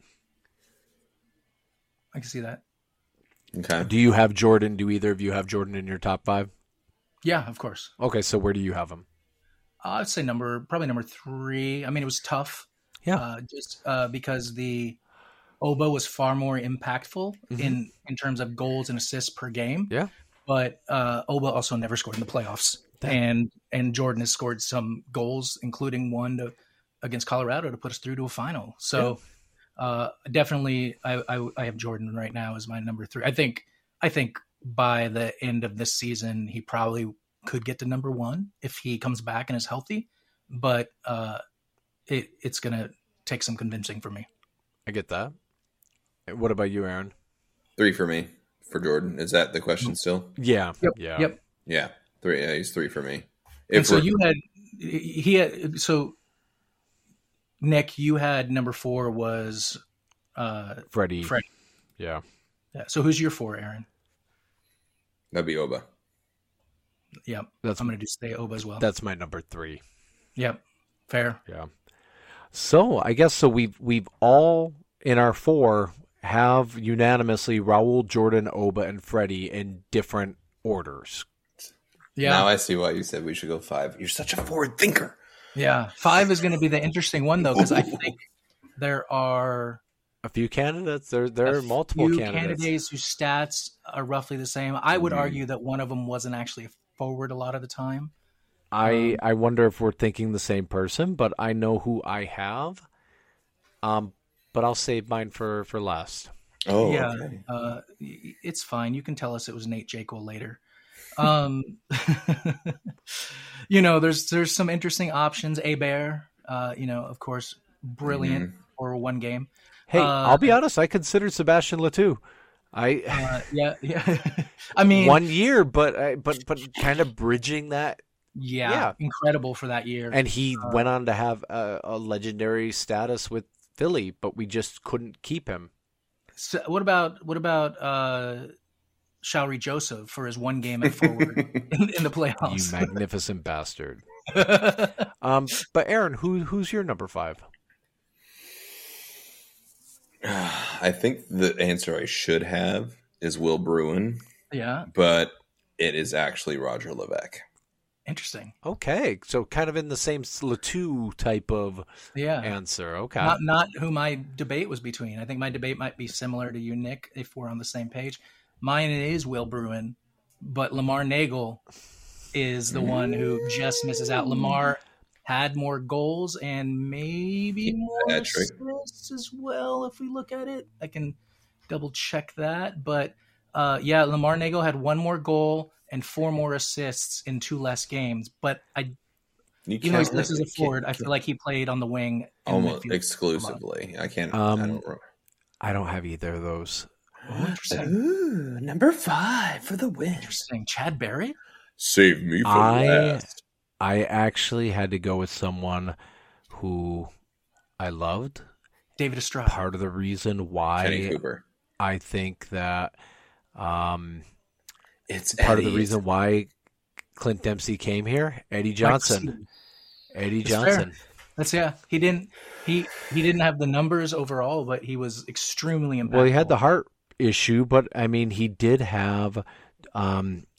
I can see that. Okay. Do you have Jordan? Do either of you have Jordan in your top five? Yeah, of course. Okay, so where do you have him? Uh, I'd say number probably number three. I mean, it was tough. Yeah, uh, just uh, because the Oba was far more impactful mm-hmm. in in terms of goals and assists per game. Yeah. But uh, Oba also never scored in the playoffs, Damn. and and Jordan has scored some goals, including one to, against Colorado to put us through to a final. So yeah. uh, definitely, I, I I have Jordan right now as my number three. I think I think by the end of this season, he probably could get to number one if he comes back and is healthy. But uh, it it's gonna take some convincing for me. I get that. What about you, Aaron? Three for me. For Jordan, is that the question still? Yeah, yep. yeah, yep, yeah. Three. Yeah, he's three for me. If and so you had, he had. So Nick, you had number four was uh, Freddie. Freddie. Yeah. Yeah. So who's your four, Aaron? That'd be Oba. Yep. That's, I'm going to do say Oba as well. That's my number three. Yep. Fair. Yeah. So I guess so. We've we've all in our four. Have unanimously Raul, Jordan, Oba, and Freddie in different orders. Yeah. Now I see why you said we should go five. You're such a forward thinker. Yeah. Five is going to be the interesting one, though, because I think there are a few candidates. There, there are multiple few candidates. candidates whose stats are roughly the same. I would Mm-hmm. argue that one of them wasn't actually a forward a lot of the time. I, Um, I wonder if we're thinking the same person, but I know who I have. Um, but I'll save mine for, for last. Oh, yeah, okay. uh, y- it's fine. You can tell us it was Nate Jekyll later. Um, you know, there's there's some interesting options. A-Bear, uh, you know, of course, brilliant Mm-hmm. for one game. Hey, Uh, I'll be honest. I considered Sebastian Letou. I Uh, yeah, yeah. I mean, one year, but I, but but kind of bridging that, yeah, yeah. incredible for that year. and he went on to have a, a legendary status with Philly, but we just couldn't keep him. So what about what about uh, Shaori Joseph for his one game at forward in, in the You playoffs? magnificent bastard. Um, but Aaron, who who's your number five? I think the answer I should have is Will Bruin, Yeah, but it is actually Roger Levesque. interesting. Okay, so kind of in the same Letou type of Yeah, answer. Okay, not not who my debate was between. I think my debate might be similar to you, Nick, if we're on the same page. Mine is Will Bruin, but Lamar Nagel is the one who just misses out. Lamar had more goals and maybe more Hat trick. assists as well. If we look at it, I can double check that. But uh, yeah, Lamar Nagel had one more goal and four more assists in two less games. But I, You even though can't he's listed as a can't- forward, I can't- feel like he played on the wing in almost midfield. exclusively. I can't. Um, I don't know. I don't have either of those. Oh, interesting. Ooh, number five for the win. Interesting. Chad Barrett? Save me for I- last. I actually had to go with someone who I loved. David Estrada. Part of the reason Kenny why Cooper. I think that um, It's part of the Eddie. reason why Clint Dempsey came here, Eddie Johnson. Eddie That's Johnson. That's yeah. He didn't he he didn't have the numbers overall, but he was extremely impactful. Well, he had the heart issue, but I mean, he did have um,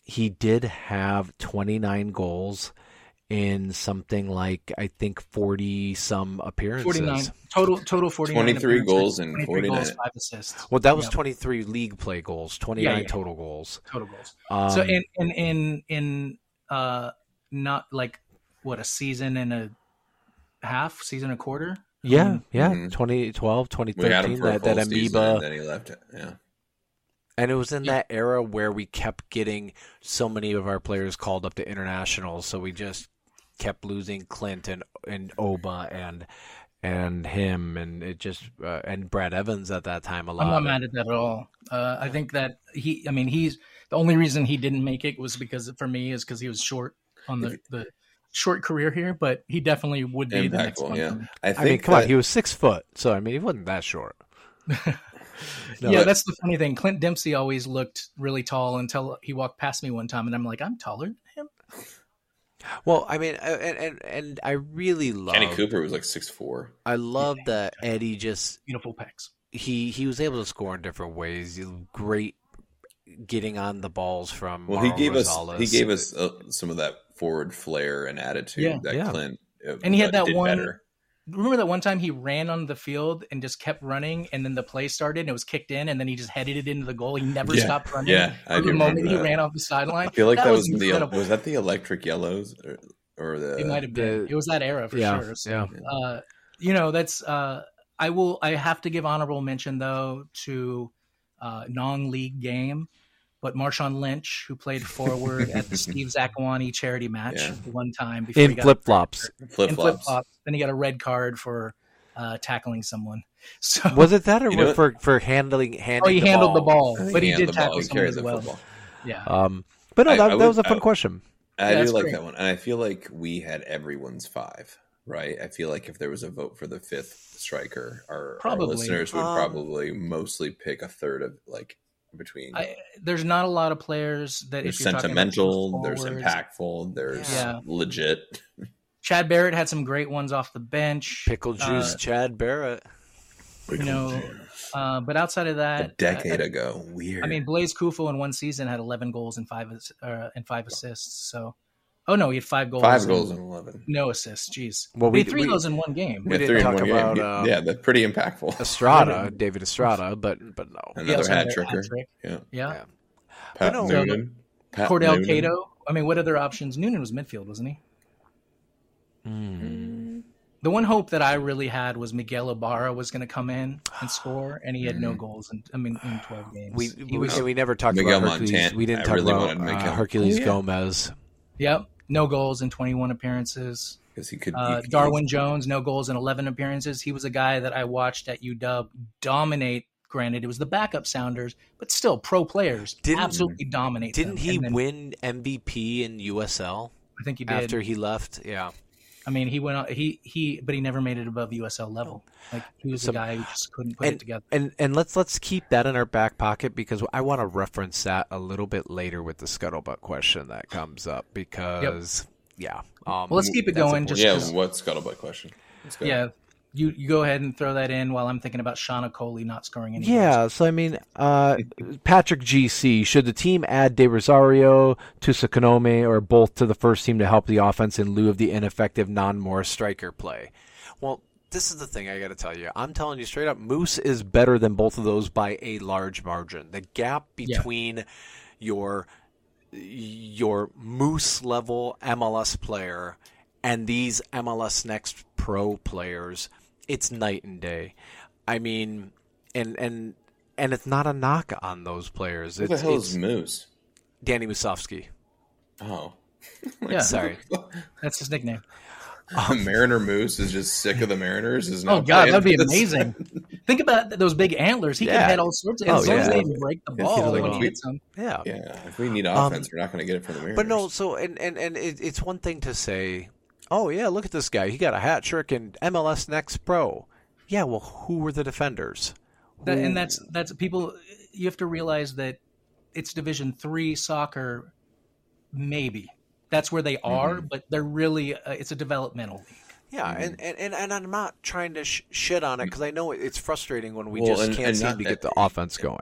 he did have twenty-nine goals in something like, I think, forty some appearances. forty-nine total, total forty-nine. twenty-three goals and twenty-three forty-nine. goals, five assists. Well, that was Yep. twenty-three league play goals, twenty-nine Yeah, yeah. total goals. Total goals. Um, so in in in in uh not like what a season and a half, season and a quarter. yeah, Um, yeah, Mhm. twenty twelve, twenty We had him thirteen, for a that, full that season, amoeba. and then he left it. Yeah. And it was in Yeah. that era where we kept getting so many of our players called up to internationals, so we just kept losing Clint and and Oba and and him and it just uh, and Brad Evans at that time a lot. I'm not mad at that at all. Uh, I think that he, I mean, he's the only reason he didn't make it was because for me is because he was short on the, the short career here, but he definitely would be the next Impactful, one. yeah. for me. I I think mean, come on, that- he was six foot, so I mean, he wasn't that short. No, yeah, but- that's the funny thing. Clint Dempsey always looked really tall until he walked past me one time, and I'm like, I'm taller than him. Well, I mean, uh, and and, and I really love. Kenny Cooper was like six four. I love that Eddie just Beautiful pecs. he he was able to score in different ways. He was great getting on the balls from. Well, he Mauro gave us Rosales. he gave us uh, some of that forward flair and attitude Yeah. that Yeah. Clint uh, And he had that did one- better. Remember that one time he ran on the field and just kept running, and then the play started and it was kicked in, and then he just headed it into the goal. He never Yeah. stopped running. Yeah, I From do the moment remember he that. ran off the sideline. I feel like that, was, the incredible. was that the Electric Yellows or, or the It might have been. the- It was that era for yeah, sure. So, yeah. uh, you know, that's. Uh, I will. I have to give honorable mention though to uh, non-league game, but Marshawn Lynch, who played forward at the Steve Zakuani charity match Yeah. one time before he in got flip flops. flip in flip flops. flops. Then he got a red card for uh, tackling someone. So Was it that or You know- for for handling handling? oh, he the handled the ball? ball, I think but he, handled did the ball. tackle He someone carried as the well. football. Yeah. Um, but no, I- that, I that would- was a fun I- question. I Yeah, do that's like great. that one, and I feel like we had everyone's five, right? I feel like if there was a vote for the fifth striker, our, our Probably. listeners would Um, probably mostly pick a third of like between. I, there's not a lot of players that there's if you're talking about sentimental, there's forwards- impactful, there's Yeah. legit. Chad Barrett had some great ones off the bench. Pickle juice, Uh, Chad Barrett. you know, uh, but outside of A that, decade uh, ago, weird. I mean, Blaise Kufo in one season had eleven goals and five ass- uh, and five assists. So, oh no, he had five goals, five and goals and eleven. no assists. Jeez, Well, well, we we- had three we- of those in one game. we Yeah, didn't three in talk one game. about, Yeah, uh, yeah, that's pretty impactful. Estrada, David Estrada, but but no. He Another also had hat a tricker. hat-trick. Yeah, Yeah, Yeah. Pat no, Noonan. Pat Cordell Noonan. Cato. I mean, what other options? Noonan was midfield, wasn't he? Mm. The one hope that I really had was Miguel Ibarra was going to come in and score, and he had no goals. In, I mean, in twelve games, We he we, was. and we never talked Miguel about Hercules. Montan- We didn't I talk really about wanted to make uh, him- Hercules Oh, yeah. Gomez. Yep, no goals in twenty-one appearances. because he could. Uh, he could- Darwin Jones, no goals in eleven appearances. He was a guy that I watched at U W dominate. Granted, it was the backup Sounders, but still pro players Didn't- absolutely dominate. Didn't them. he And then win M V P in U S L I think he did. after he left? Yeah. I mean, he went on. He he, but he never made it above U S L level. Like he was So- a guy who just couldn't put and, it together. And and let's let's keep that in our back pocket because I want to reference that a little bit later with the scuttlebutt question that comes up because yeah. Um, Well, let's keep it that's going. important. Just yeah, 'cause- what scuttlebutt question? Let's go. yeah, you you go ahead and throw that in while I'm thinking about Shauna Coley not scoring any. goals. Yeah, so I mean, uh, Patrick G C, should the team add De Rosario, Tusakanome, or both to the first team to help the offense in lieu of the ineffective non-Morris striker play? Well, this is the thing I got to tell you. I'm telling you straight up, Moose is better than both of those by a large margin. The gap Yeah. between your your Moose level M L S player and these M L S Next Pro players, it's night and day. I mean, and and and it's not a knock on those players. Who It's, the hell it's is Moose? Danny Musovsky. Oh, yeah, Sorry. that's his nickname. Mariner Moose is just sick of the Mariners. Is not Oh God, playing that'd be for this- amazing. Think about those big antlers. He Yeah. could hit all sorts of. Oh, As long as yeah. they didn't break the Yeah, ball he's like, when oh, he hits them. Yeah. Yeah, if we need Um, offense, we're not going to get it from the Mariners. But no, so and and and it, it's one thing to say, "Oh yeah, look at this guy. He got a hat trick in M L S Next Pro." Yeah, well, who were the defenders? That, Who- and that's that's people. You have to realize that it's Division three soccer. Maybe that's where they are, Mm-hmm. but they're really. Uh, it's a developmental league. Yeah, and, and, and, and I'm not trying to sh- shit on it because I know it- it's frustrating when we Well, just and- can't and seem not to that- get the offense going.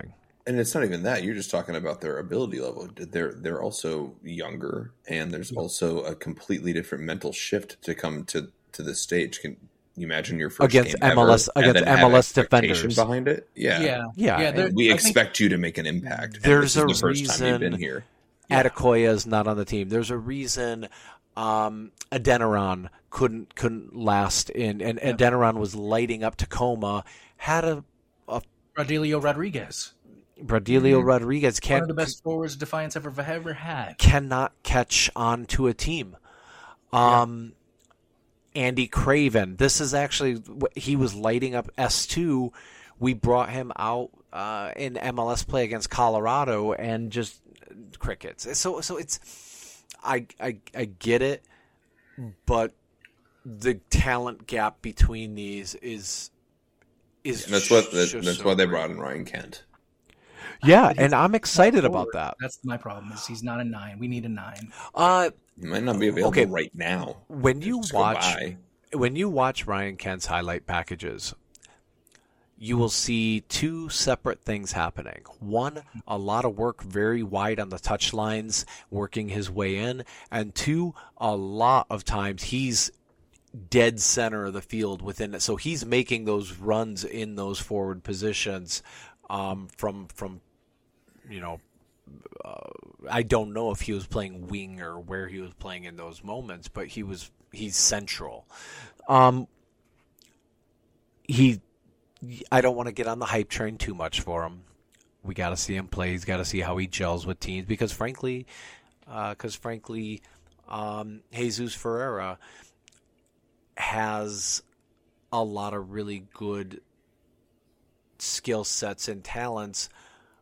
And it's not even that. You're just talking about their ability level. They're they're also younger, and there's Yeah. also a completely different mental shift to come to, to this stage. Can you imagine your first Against game M L S ever, and against then have M L S expectation defenders behind it? Yeah, yeah, Yeah, yeah. there- And we I expect think, you to make an impact. and There's this is a the first time you've been reason- here. Adekoya is not on the team. There's a reason um, Adeniran couldn't couldn't last in, and Yeah. Adeniran was lighting up Tacoma. Had a, a Rodelio Rodriguez, Bradilio Mhm. Rodriguez one can't of the best forwards Defiance ever ever had. cannot catch on to a team. Um, Andy Craven. This is actually he was lighting up S two. We brought him out uh, in M L S play against Colorado and just crickets. So so it's I I I get it, but the talent gap between these is is And that's what just that's so why they great. brought in Ryan Kent. Yeah, and I'm excited about Forward. that. That's my problem. Is he's not a nine. We need a nine. Uh, He might not be available Okay. right now. when you Just go watch by. when you watch Ryan Kent's highlight packages, you will see two separate things happening. One, a lot of work very wide on the touch lines, working his way in, and two, a lot of times he's dead center of the field within it. So he's making those runs in those forward positions um, from from you know. Uh, I don't know if he was playing wing or where he was playing in those moments, but he was he's central. Um, he, I don't want to get on the hype train too much for him. We got to see him play. He's got to see how he gels with teams because, frankly, because uh, frankly, um, Jesus Ferreira has a lot of really good skill sets and talents,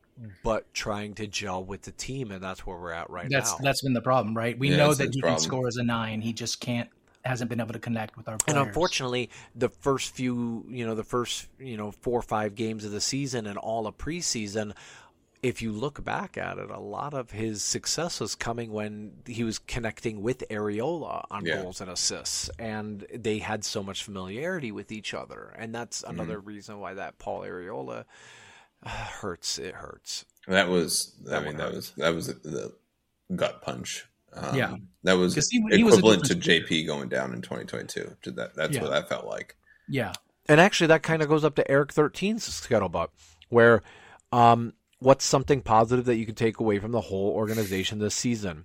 but trying to gel with the team, and that's where we're at right That's now. that's been the problem, right? We Yeah, know that's that his he problem. can score as a nine. He just can't. Hasn't been able to connect with our players. And unfortunately, the first few, you know, the first, you know, four or five games of the season and all of preseason, if you look back at it, a lot of his success was coming when he was connecting with Areola on Yeah. goals and assists, and they had so much familiarity with each other, and that's another reason why that Paul Areola uh, hurts. It hurts. That was, I That mean, one that hurt. was that was the gut punch. Um, Yeah. that was 'Cause he- he was a equivalent to different J P going down in twenty twenty-two. That that's Yeah. what that felt like. Yeah, And actually, that kind of goes up to Eric thirteen's scuttlebutt, where um, what's something positive that you can take away from the whole organization this season?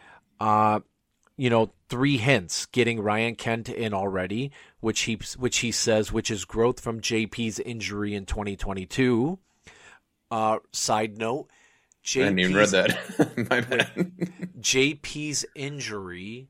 Uh, you know, three hints: getting Ryan Kent in already, which he which he says, which is growth from J P's injury in twenty twenty-two. Uh, side note: I hadn't even read J P's that. My bad. J P's injury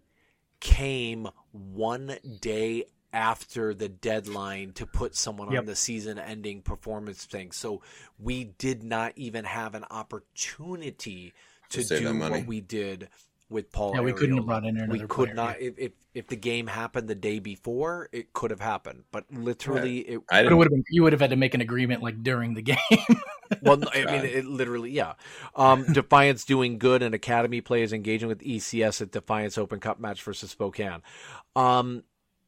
came one day after the deadline to put someone Yep. on the season-ending performance thing. So we did not even have an opportunity to, To save do that money. what we did with Paul. Yeah, we couldn't have Arriola. brought in another We could player, not. If, if if the game happened the day before, it could have happened. But literally, it I but it didn't, would have been. You would have had to make an agreement like during the game. Well, no, I mean, it literally, yeah. Um, Defiance doing good, and Academy players engaging with E C S at Defiance Open Cup match versus Spokane. Um,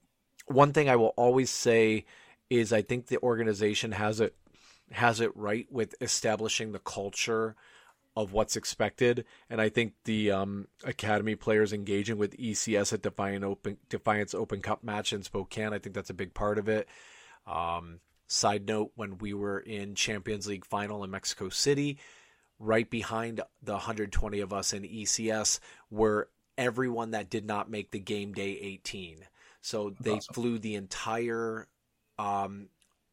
one thing I will always say is I think the organization has it has it right with establishing the culture of what's expected, and I think the um, Academy players engaging with E C S at Defiant Open Defiance Open Cup match in Spokane, I think that's a big part of it. Um, Side note, when we were in Champions League final in Mexico City, right behind the one hundred twenty of us in E C S were everyone that did not make the game day eighteen. So they awesome. flew the entire um,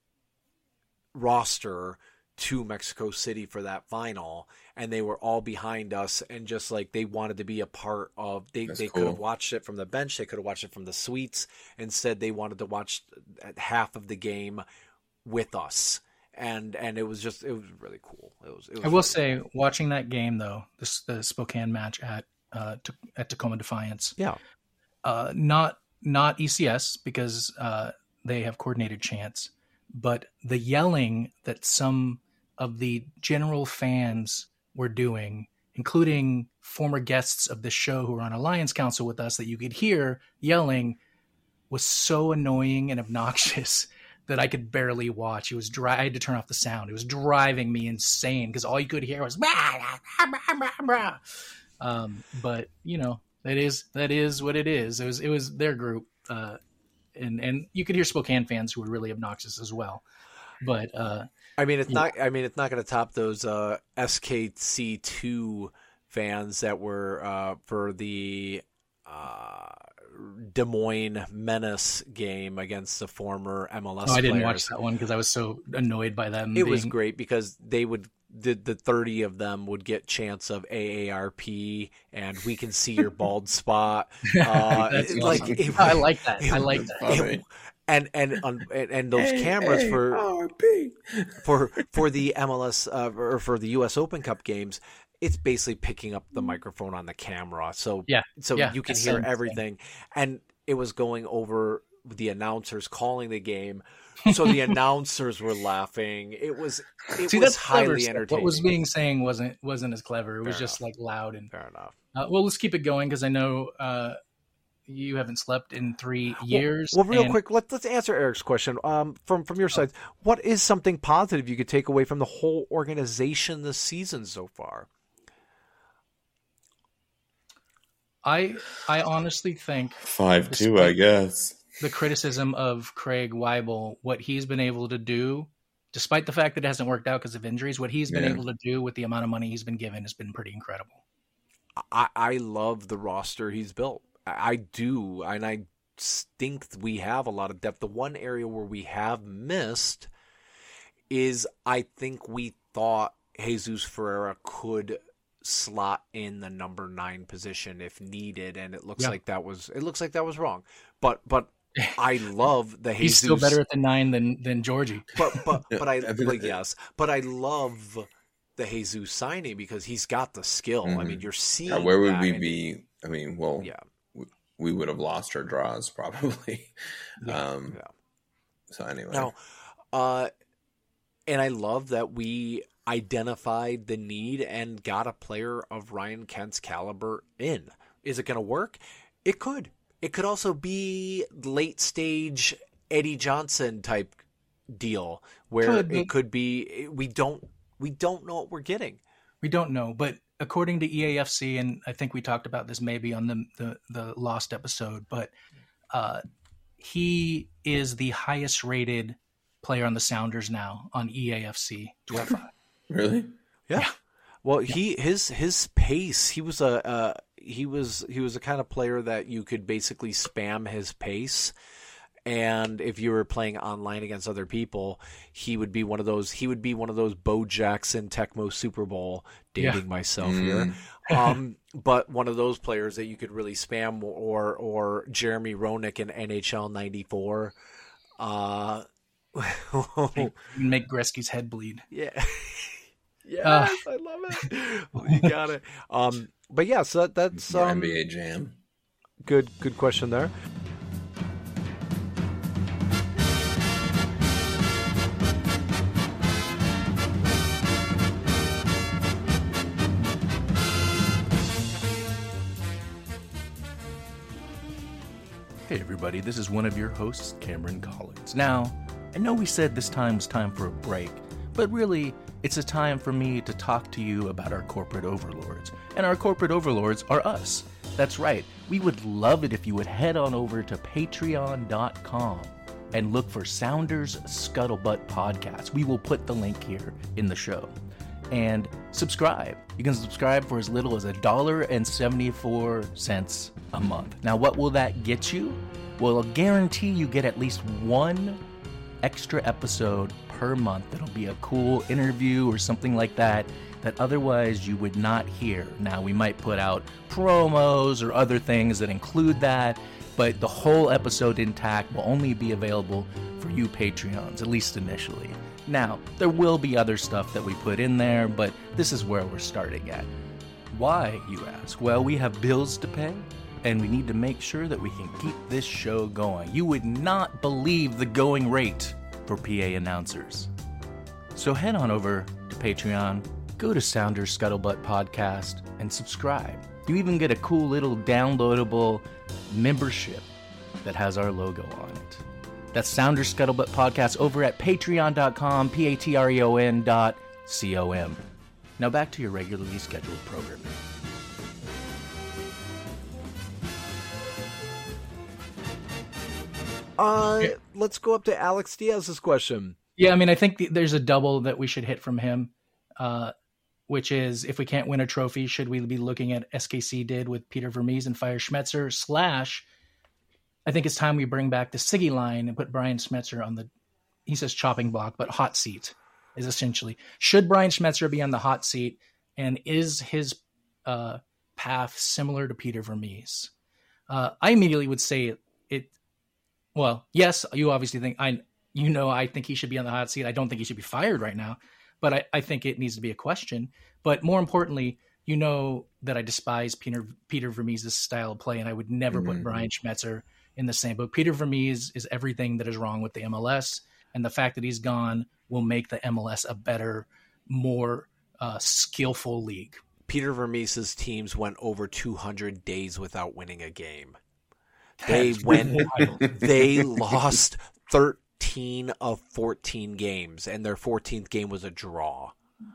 roster to Mexico City for that final, and they were all behind us, and just like they wanted to be a part of, they, That's they cool. could have watched it from the bench, they could have watched it from the suites. Instead, they wanted to watch half of the game with us, and and it was just it was really cool. It was. It was I will really say, cool. watching that game though, this the Spokane match at uh T- at Tacoma Defiance, yeah, uh, not not E C S because uh, they have coordinated chants, but the yelling that some of the general fans were doing, including former guests of the show who were on Alliance Council with us, that you could hear yelling, was so annoying and obnoxious that I could barely watch. It was dry. I had to turn off the sound. It was driving me insane because all you could hear was um, but you know, that is that is what it is. It was it was their group, uh, and and you could hear Spokane fans who were really obnoxious as well. But uh, I mean, it's yeah. not. I mean, it's not going to top those uh, S K C two fans that were uh, for the uh, Des Moines Menace game against the former M L S. Oh, I didn't players. watch that one because I was so annoyed by them. It being... was great because they would. The, the thirty of them would get chants of A A R P and we can see your bald spot. Uh, That's like awesome. it, I like that. I like that. It, and and on, and those cameras for for for the M L S uh, or for the U S Open Cup games, it's basically picking up the microphone on the camera, so yeah, so yeah, you can hear everything. And it was going over the announcers calling the game. So the announcers were laughing. It was it See, was that's highly clever. entertaining. What was being saying wasn't wasn't as clever. It was Fair just enough. like loud and Fair enough. Uh, well, let's keep it going because I know uh, you haven't slept in three years. Well, well real and... quick, let's let's answer Eric's question. Um, from from your side, what is something positive you could take away from the whole organization this season so far? I I honestly think Five two, I guess. The criticism of Craig Weibel, what he's been able to do, despite the fact that it hasn't worked out because of injuries, what he's been Yeah. able to do with the amount of money he's been given has been pretty incredible. I, I love the roster he's built. I, I do, and I think we have a lot of depth. The one area where we have missed is I think we thought Jesus Ferreira could slot in the number nine position if needed, and it looks Yeah. like that was it looks like that was wrong. But but I love the He's Jesus. still better at the nine than than Georgie. But but but I but yes, but I love the Jesus signing because he's got the skill. I mean, you're seeing. Yeah, where would that, we and- be? I mean, well, Yeah. we, we would have lost our draws probably. Yeah, um, yeah. So anyway, Now, uh, and I love that we identified the need and got a player of Ryan Kent's caliber in. Is it going to work? It could. It could also be late stage Eddie Johnson type deal where Could, but- it could be. We don't. We don't know what we're getting. We don't know, but according to E A F C, and I think we talked about this maybe on the the, the Lost episode, but uh, he is the highest rated player on the Sounders now on E A F C Dwarf. really? Yeah. Well, he his his pace. He was a uh, he was he was a kind of player that you could basically spam his pace, and if you were playing online against other people, he would be one of those. He would be one of those Bo Jackson Tecmo Super Bowl. Dating Yeah. myself here, um, but one of those players that you could really spam, or or Jeremy Roenick in N H L ninety-four. Uh, make, make Gretzky's head bleed. yeah. Yes, Uh, I love it. You got it. Um, but yeah, so that, that's More um, N B A Jam. good. Good question there. Hey everybody, this is one of your hosts, Cameron Collins. Now, I know we said this time was time for a break, but really, it's a time for me to talk to you about our corporate overlords. And our corporate overlords are us. That's right, we would love it if you would head on over to patreon dot com and look for Sounders Scuttlebutt Podcast. We will put the link here in the show. And subscribe. You can subscribe for as little as a dollar and seventy-four cents a month. Now, what will that get you? Well, I'll guarantee you get at least one extra episode per month. That'll be a cool interview or something like that that otherwise you would not hear. Now, we might put out promos or other things that include that, but the whole episode intact will only be available for you Patreons, at least initially. Now, there will be other stuff that we put in there, but this is where we're starting at. Why, you ask? Well, we have bills to pay, and we need to make sure that we can keep this show going. You would not believe the going rate for P A announcers. So head on over to Patreon, go to Sounders Scuttlebutt Podcast, and subscribe. You even get a cool little downloadable membership that has our logo on it. That's Sounders Scuttlebutt Podcast over at patreon dot com, P A T R E O N dot C O M. Now back to your regularly scheduled programming. Uh, let's go up to Alex Diaz's question. Yeah, I mean, I think th- there's a double that we should hit from him, uh, which is if we can't win a trophy, should we be looking at S K C did with Peter Vermees and fire Schmetzer, slash, I think it's time we bring back the Siggy line and put Brian Schmetzer on the, he says chopping block, but hot seat is essentially. Should Brian Schmetzer be on the hot seat, and is his uh, path similar to Peter Vermees? Uh, I immediately would say it, it, well, yes, you obviously think, I, you know, I think he should be on the hot seat. I don't think he should be fired right now, but I, I think it needs to be a question. But more importantly, you know that I despise Peter Peter Vermees' style of play, and I would never mm-hmm. put Brian Schmetzer in the same book. Peter Vermees is everything that is wrong with the M L S, and the fact that he's gone will make the M L S a better, more uh, skillful league. Peter Vermees' teams went over two hundred days without winning a game. They went. They lost thirteen of fourteen games, and their fourteenth game was a draw.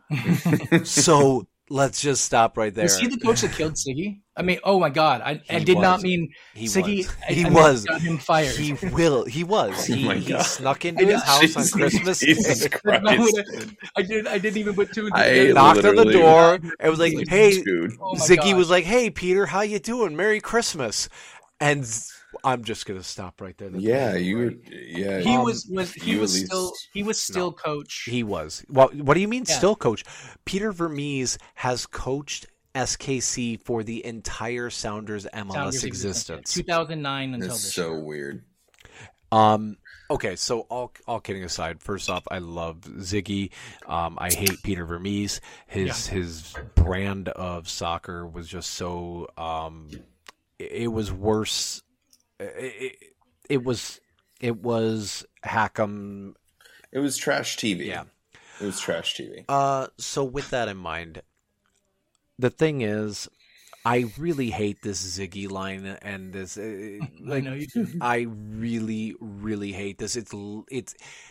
So let's just stop right there. Was he the coach that killed Siggy? I mean, oh my God! I, I did was. not mean he Siggy. Was. I, he I was. Got him fired. He will. He was. He, oh he snuck into his house Jesus, on Christmas Jesus Day. Christ. I did. I didn't even put two. And I two. Knocked on the literally- door. It was like, "Hey." Dude. Oh my Ziggy gosh. was like, "Hey, Peter, how you doing? Merry Christmas." And Z- I'm just gonna stop right there. Yeah, you were. Yeah, He Um, was. Was he you was at least- still? He was still No. coach. He was. Well, what do you mean Yeah. still coach? Peter Vermees has coached S K C for the entire Sounders M L S Sounders existence. two thousand nine until It's this so year. weird. Um. Okay, so all all kidding aside, first off, I love Ziggy. Um, I hate Peter Vermees. His his brand of soccer was just so. Um, it, it was worse. It, it, it was it was Hackham. It was trash T V. Yeah. It was trash T V. Uh, so with that in mind, the thing is, I really hate this Ziggy line and this. Uh, like, I know you do. I really, really hate this. It's it's.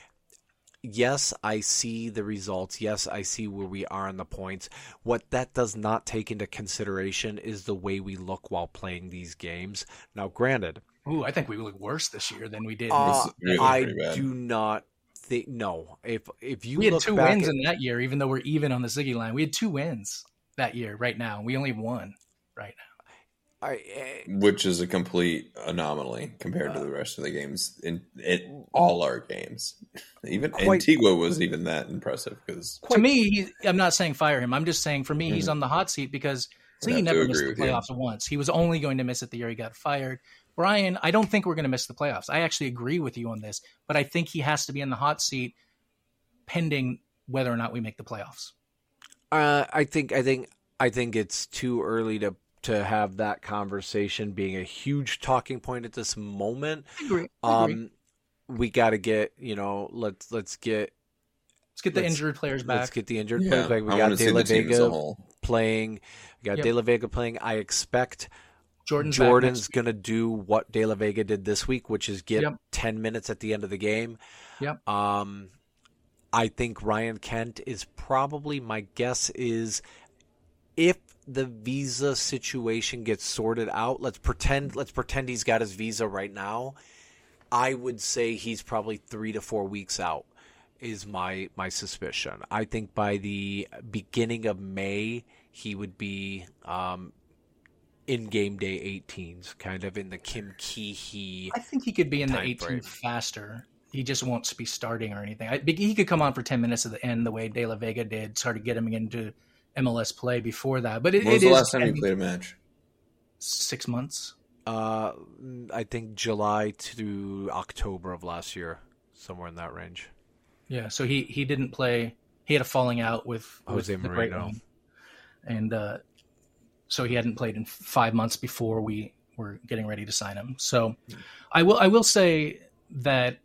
Yes, I see the results. Yes, I see where we are on the points. What that does not take into consideration is the way we look while playing these games. Now, granted, Ooh, I think we look worse this year than we did. uh, really I pretty bad. do not think. No, if if you we had look two back wins at, in that year, even though we're even on the Ziggy line. We had two wins that year. Right now, we only have one. Right now. I, eh, Which is a complete anomaly compared to the rest of the games in, in all our games. Even Quite- Antigua was even that impressive because To me, he, I'm not saying fire him. I'm just saying for me, he's on the hot seat because I'd Ziggy have to never missed agree the with you. playoffs once. He was only going to miss it the year he got fired. Brian, I don't think we're going to miss the playoffs. I actually agree with you on this, but I think he has to be in the hot seat pending whether or not we make the playoffs. Uh, I think I think I think it's too early to to have that conversation being a huge talking point at this moment. I agree. I agree. Um, we got to get you know let's let's get Let's get the let's- injured players let's back. get the injured yeah, players back. We I got want to see De La the team as a Vega whole. playing. We got Yep. De La Vega playing. I expect Jordan's, back Jordan's next week. gonna do what De La Vega did this week, which is get Yep. ten minutes at the end of the game. Yep. Um, I think Ryan Kent is probably, my guess is, if the visa situation gets sorted out, let's pretend let's pretend he's got his visa right now. I would say he's probably three to four weeks out. Is my my suspicion. I think by the beginning of May he would be um, in game day eighteens, kind of in the Kim Ki-hee. I think he could be in the time eighteen frame. faster. He just won't be starting or anything. I, he could come on for ten minutes at the end the way De La Vega did, sort of get him into M L S play before that. But it, When was it the is last time you ten- played a match? Six months. Uh, I think July to October of last year, somewhere in that range. Yeah, so he, he didn't play. He had a falling out with, with Jose the Great Moreno. One. And uh, so he hadn't played in five months before we were getting ready to sign him. So I will I will say that,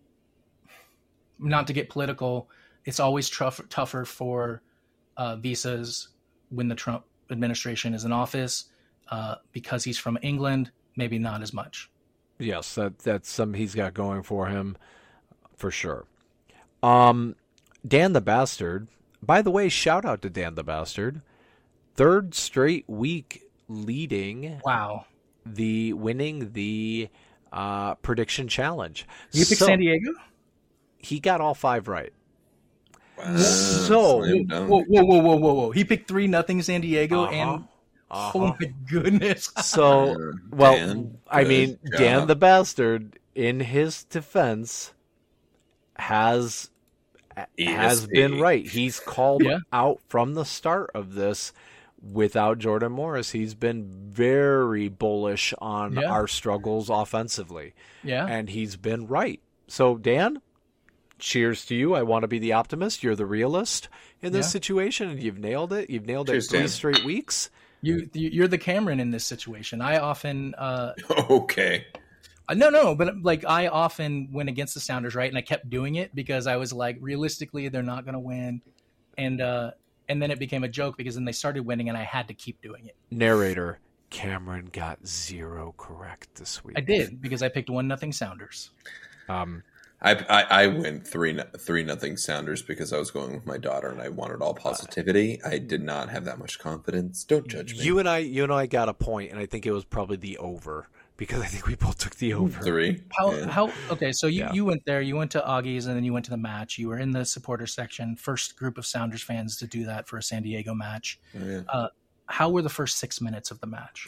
not to get political, it's always tough, tougher for uh, visas when the Trump administration is in office uh, because he's from England, maybe not as much. Yes, that that's something he's got going for him. for sure. Um, Dan the Bastard. By the way, shout out to Dan the Bastard. Third straight week leading. Wow. The winning the uh, prediction challenge. You picked so, San Diego? He got all five right. Wow. So Slam dunk. Whoa, whoa, whoa, whoa, whoa, whoa! He picked three nothing San Diego, Uh-huh. and Uh-huh. oh my goodness! So, Uh, well, Dan, I good mean, job. Dan the Bastard, in his defense, has has E S P. been right. He's called Yeah. out from the start of this. Without Jordan Morris, he's been very bullish on Yeah. our struggles offensively, Yeah, and he's been right. So, Dan, cheers to you. I want to be the optimist. You're the realist in this Yeah. situation, and you've nailed it. You've nailed Cheers, it three Dan. straight weeks. you you- you're the Cameron in this situation. I often uh, Okay. Uh, No, no, but like I often went against the Sounders, right? And I kept doing it because I was like, realistically, they're not going to win, and uh, and then it became a joke because then they started winning, and I had to keep doing it. Narrator, Cameron got zero correct this week. I did because I picked one nothing Sounders. Um, I, I I went three no- three nothing Sounders because I was going with my daughter and I wanted all positivity. I did not have that much confidence. Don't judge me. you and I, you and I got a point, and I think it was probably the over because I think we both took the over. Three. How Yeah. how okay? So you, Yeah. you went there, you went to Augie's, and then you went to the match. You were in the supporter section, first group of Sounders fans to do that for a San Diego match. Oh, yeah. Uh, how were the first six minutes of the match?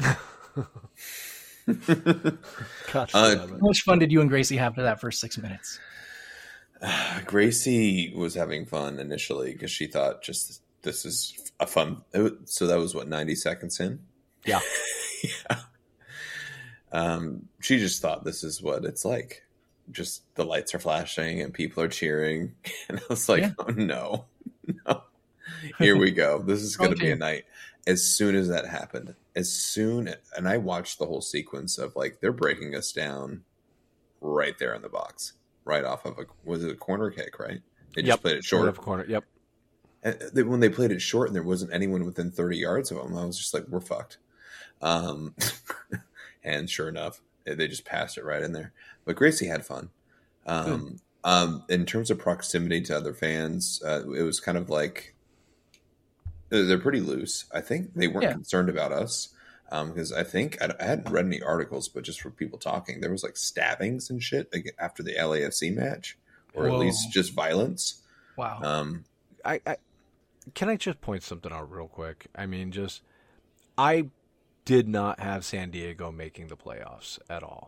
Gosh, Uh, damn it. How much fun did you and Gracie have to that first six minutes? Gracie was having fun initially because she thought just this is a fun. It was, so that was what ninety seconds in. Yeah. yeah. Um, she just thought this is what it's like. Just the lights are flashing and people are cheering, and I was like, Yeah. "Oh no, no! Here we go. This is going to Okay. be a night." As soon as that happened, as soon, and I watched the whole sequence of like they're breaking us down right there in the box, right off of a was it a corner kick, right? They just Yep. played it Right short. of corner. Yep. And they, when they played it short and there wasn't anyone within thirty yards of them, I was just like, we're fucked. Um, and sure enough, they just passed it right in there. But Gracie had fun. Um, um, in terms of proximity to other fans, uh, it was kind of like they're pretty loose. I think they weren't Yeah. concerned about us because I think I, I hadn't read any articles, but just for people talking, there was like stabbings and shit like, after the L A F C match, or Whoa. at least just violence. Wow. Uh, Um, I, I can I just point something out real quick? I mean, just I did not have San Diego making the playoffs at all.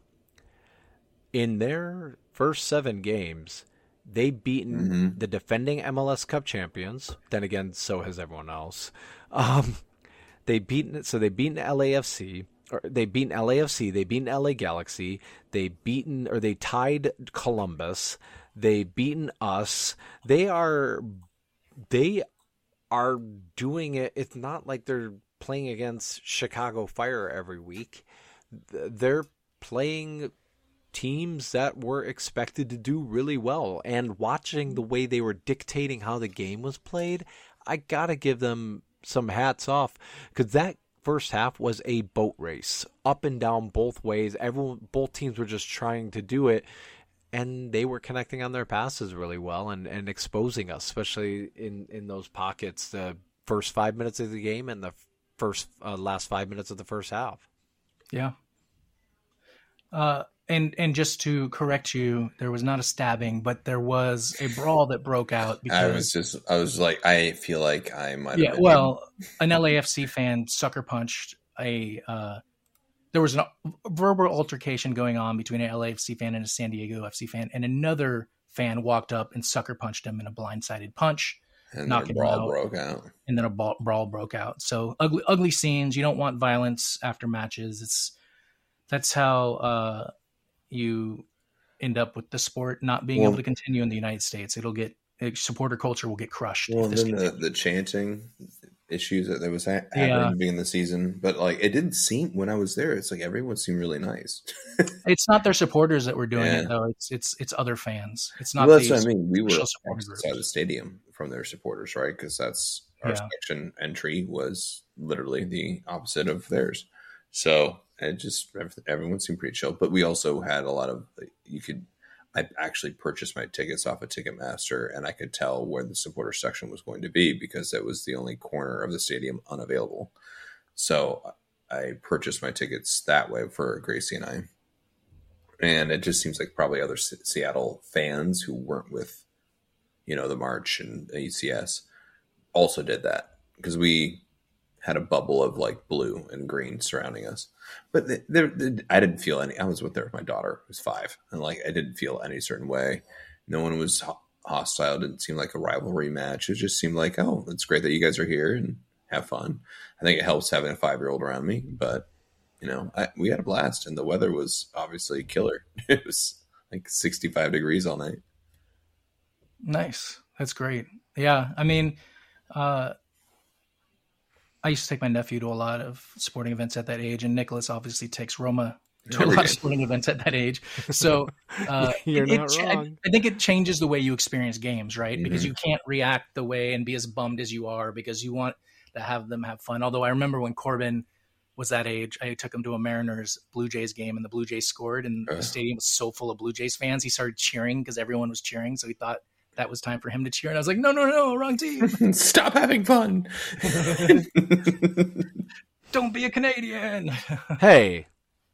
In their first seven games, they've beaten Mhm. the defending M L S Cup champions. Then again, so has everyone else. Um, they beaten so they beaten L A F C. Or they beaten L A F C. They beaten L A Galaxy. They beaten or they tied Columbus. They beaten us. They are they are doing it. It's not like they're playing against Chicago Fire every week. They're playing teams that were expected to do really well. And watching the way they were dictating how the game was played, I gotta give them some hats off because that first half was a boat race up and down both ways. Everyone, both teams were just trying to do it. And they were connecting on their passes really well and, and exposing us, especially in, in those pockets, the first five minutes of the game and the first uh, last five minutes of the first half. Yeah. Uh, and and just to correct you, there was not a stabbing, but there was a brawl that broke out because I was just, I was like, I feel like I might have yeah, been. well, an L A F C fan sucker punched a. Uh, there was a verbal altercation going on between an L A F C fan and a San Diego F C fan, and another fan walked up and sucker punched him in a blindsided punch, and knock then him brawl out. broke out. and then a brawl, brawl broke out. So ugly, ugly scenes. You don't want violence after matches. It's that's how uh, you end up with the sport not being Well- able to continue in the United States. It'll get supporter culture will get crushed. Well, if and this then the, continues. the chanting issues that there was ha- happening Yeah. at the beginning of the season, but like it didn't seem when I was there. It's like everyone seemed really nice. It's not their supporters that were doing Yeah. it though. It's it's it's other fans. It's not. Well, that's these what I mean. We were official supporter outside groups. the stadium from their supporters, right? Because that's our Yeah. section entry was literally the opposite of theirs. So it just everyone seemed pretty chill. But we also had a lot of you could. I actually purchased my tickets off of Ticketmaster, and I could tell where the supporter section was going to be because it was the only corner of the stadium unavailable. So I purchased my tickets that way for Gracie and I. And it just seems like probably other S- Seattle fans who weren't with, you know, the March and the E C S also did that because we had a bubble of like blue and green surrounding us. But the, the, the, I didn't feel any. I was with there with my daughter, who was five, and like I didn't feel any certain way. No one was ho- hostile. It didn't seem like a rivalry match. It just seemed like, oh, it's great that you guys are here and have fun. I think it helps having a five-year-old around me, but you know, I, we had a blast, and the weather was obviously killer. It was like sixty-five degrees all night. Nice. That's great. Yeah. I mean, uh, I used to take my nephew to a lot of sporting events at that age, and Nicholas obviously takes Roma to Every a lot day. of sporting events at that age. So uh, You're it- not it- I- wrong. I think it changes the way you experience games, right? Because Mhm. you can't react the way and be as bummed as you are because you want to have them have fun. Although I remember when Corbin was that age, I took him to a Mariners Blue Jays game, and the Blue Jays scored, and Uh. the stadium was so full of Blue Jays fans. He started cheering because everyone was cheering, so he thought that was time for him to cheer. And I was like, no, no, no, wrong team. Stop having fun. Don't be a Canadian. Hey,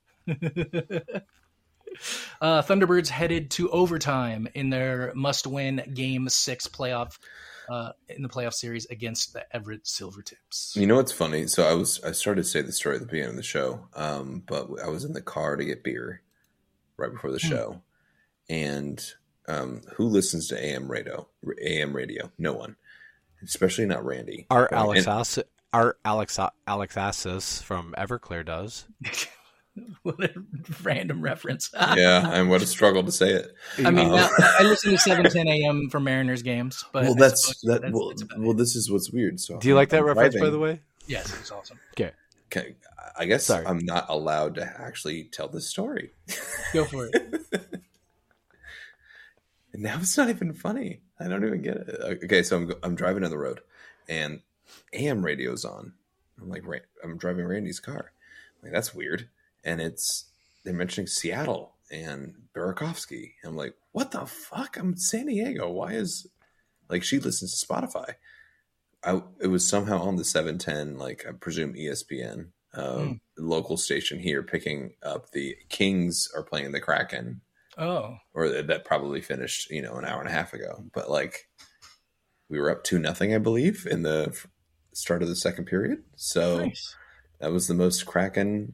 uh, Thunderbirds headed to overtime in their must-win Game Six playoff uh, in the playoff series against the Everett Silvertips. You know what's funny? So I was I started to say the story at the beginning of the show, um, but I was in the car to get beer right before the Hmm. show, and um, who listens to A M radio? A M radio? No one, especially not Randy. our And- Alex Ass- our Alex Alex Assis from Everclear does. What a random reference. yeah, and what a struggle to say it. I mean, Um, now, I listen to seven ten a.m. for Mariners games, but well, I that's suppose that. that's- well, that's about well, it. this is what's weird. So Do you like that I'm reference, by driving. the way? Yes, it's awesome. Okay. Okay, I guess Sorry. I'm not allowed to actually tell this story. Go for it. And now it's not even funny. I don't even get it. Okay, so I'm I'm driving on the road, and A M radio's on. I'm like, Ra- I'm driving Randy's car. I'm like, that's weird. And it's they're mentioning Seattle and Burakovsky. I'm like, what the fuck? I'm in San Diego. Why is like she listens to Spotify? I it was somehow on the seven ten, like I presume E S P N, um, local station here, picking up the Kings are playing the Kraken. Oh, Or that probably finished, you know, an hour and a half ago. But like, we were up two nothing, I believe, in the f- start of the second period. So nice. that was the most Kraken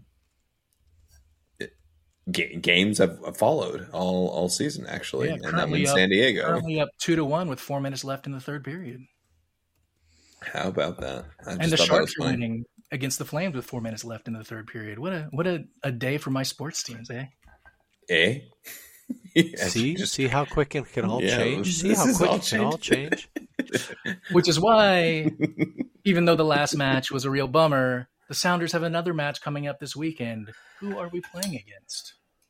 ga- games I've, I've followed all all season, actually, Yeah, and I'm currently in up- San Diego. Currently up two to one with four minutes left in the third period. How about that? I And the thought that was Sharks are funny. winning against the Flames with four minutes left in the third period. What a what a, a day for my sports teams, eh? Eh? Yeah, See, just- see how quick it can all Yeah, change. See this how is quick all it can all change. Which is why, even though the last match was a real bummer, the Sounders have another match coming up this weekend. Who are we playing against?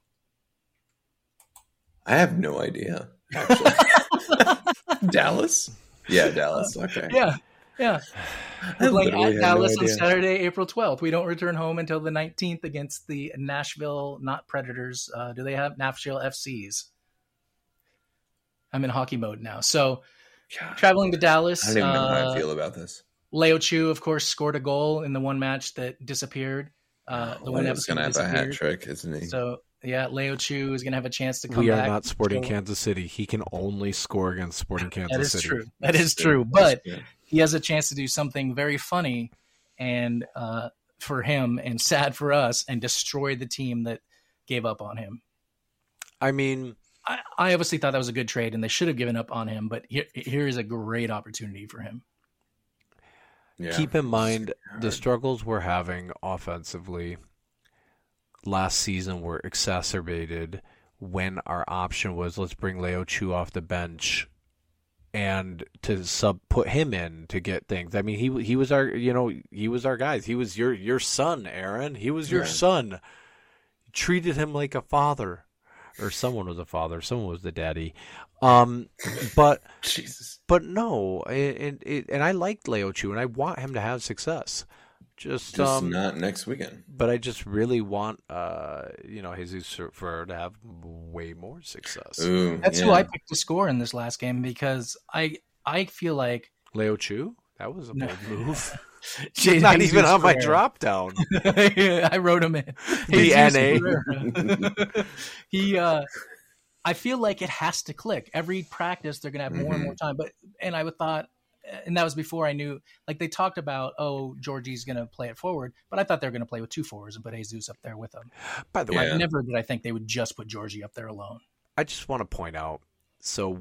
I have no idea. Actually. Dallas? Yeah, Dallas. Okay. Yeah, yeah. I We're playing literally at have Dallas no on idea. Saturday, April twelfth. We don't return home until the nineteenth against the Nashville, not Predators. Uh, do they have Nashville F Cs? I'm in hockey mode now. So, God, traveling to Dallas. I don't even know how uh, I feel about this. Leo Chu, of course, scored a goal in the one match that disappeared. Uh, the one He's going to episode have a hat disappeared. trick, isn't he? So, yeah, Leo Chu is going to have a chance to come We are back. not Sporting So- Kansas City. He can only score against Sporting Kansas That is City. true. That is true. But he has a chance to do something very funny and uh, for him and sad for us and destroy the team that gave up on him. I mean, I, I obviously thought that was a good trade and they should have given up on him, but here, here is a great opportunity for him. Yeah. keep in mind the hard. struggles we're having offensively last season were exacerbated when our option was let's bring Leo Chu off the bench and to sub put him in to get things. I mean, he he was our you know he was our guys. He was your your son, Aaron. He was your Yeah. son. Treated him like a father, or someone was a father. Someone was the daddy. Um, but Jesus. but no, and and, and I liked Leo Chu, and I want him to have success. Just, Just um, not next weekend. but I just really want, uh, you know, Jesus Ferrer to have way more success. Ooh, That's yeah. who I picked to score in this last game because I I feel like Leo Chu, that was a No. bold move. Jay- Not Jesus even on my Ferrer. drop down. I wrote him in. The Jesus N A. Ferrer. he, uh, I feel like it has to click. Every practice, they're going to have more and more time. But and I would thought, and that was before I knew. Like they talked about, oh, Georgie's going to play it forward, but I thought they were going to play with two forwards and put Jesus up there with him. By the Yeah. way, Like, never did I think they would just put Georgie up there alone. I just want to point out, so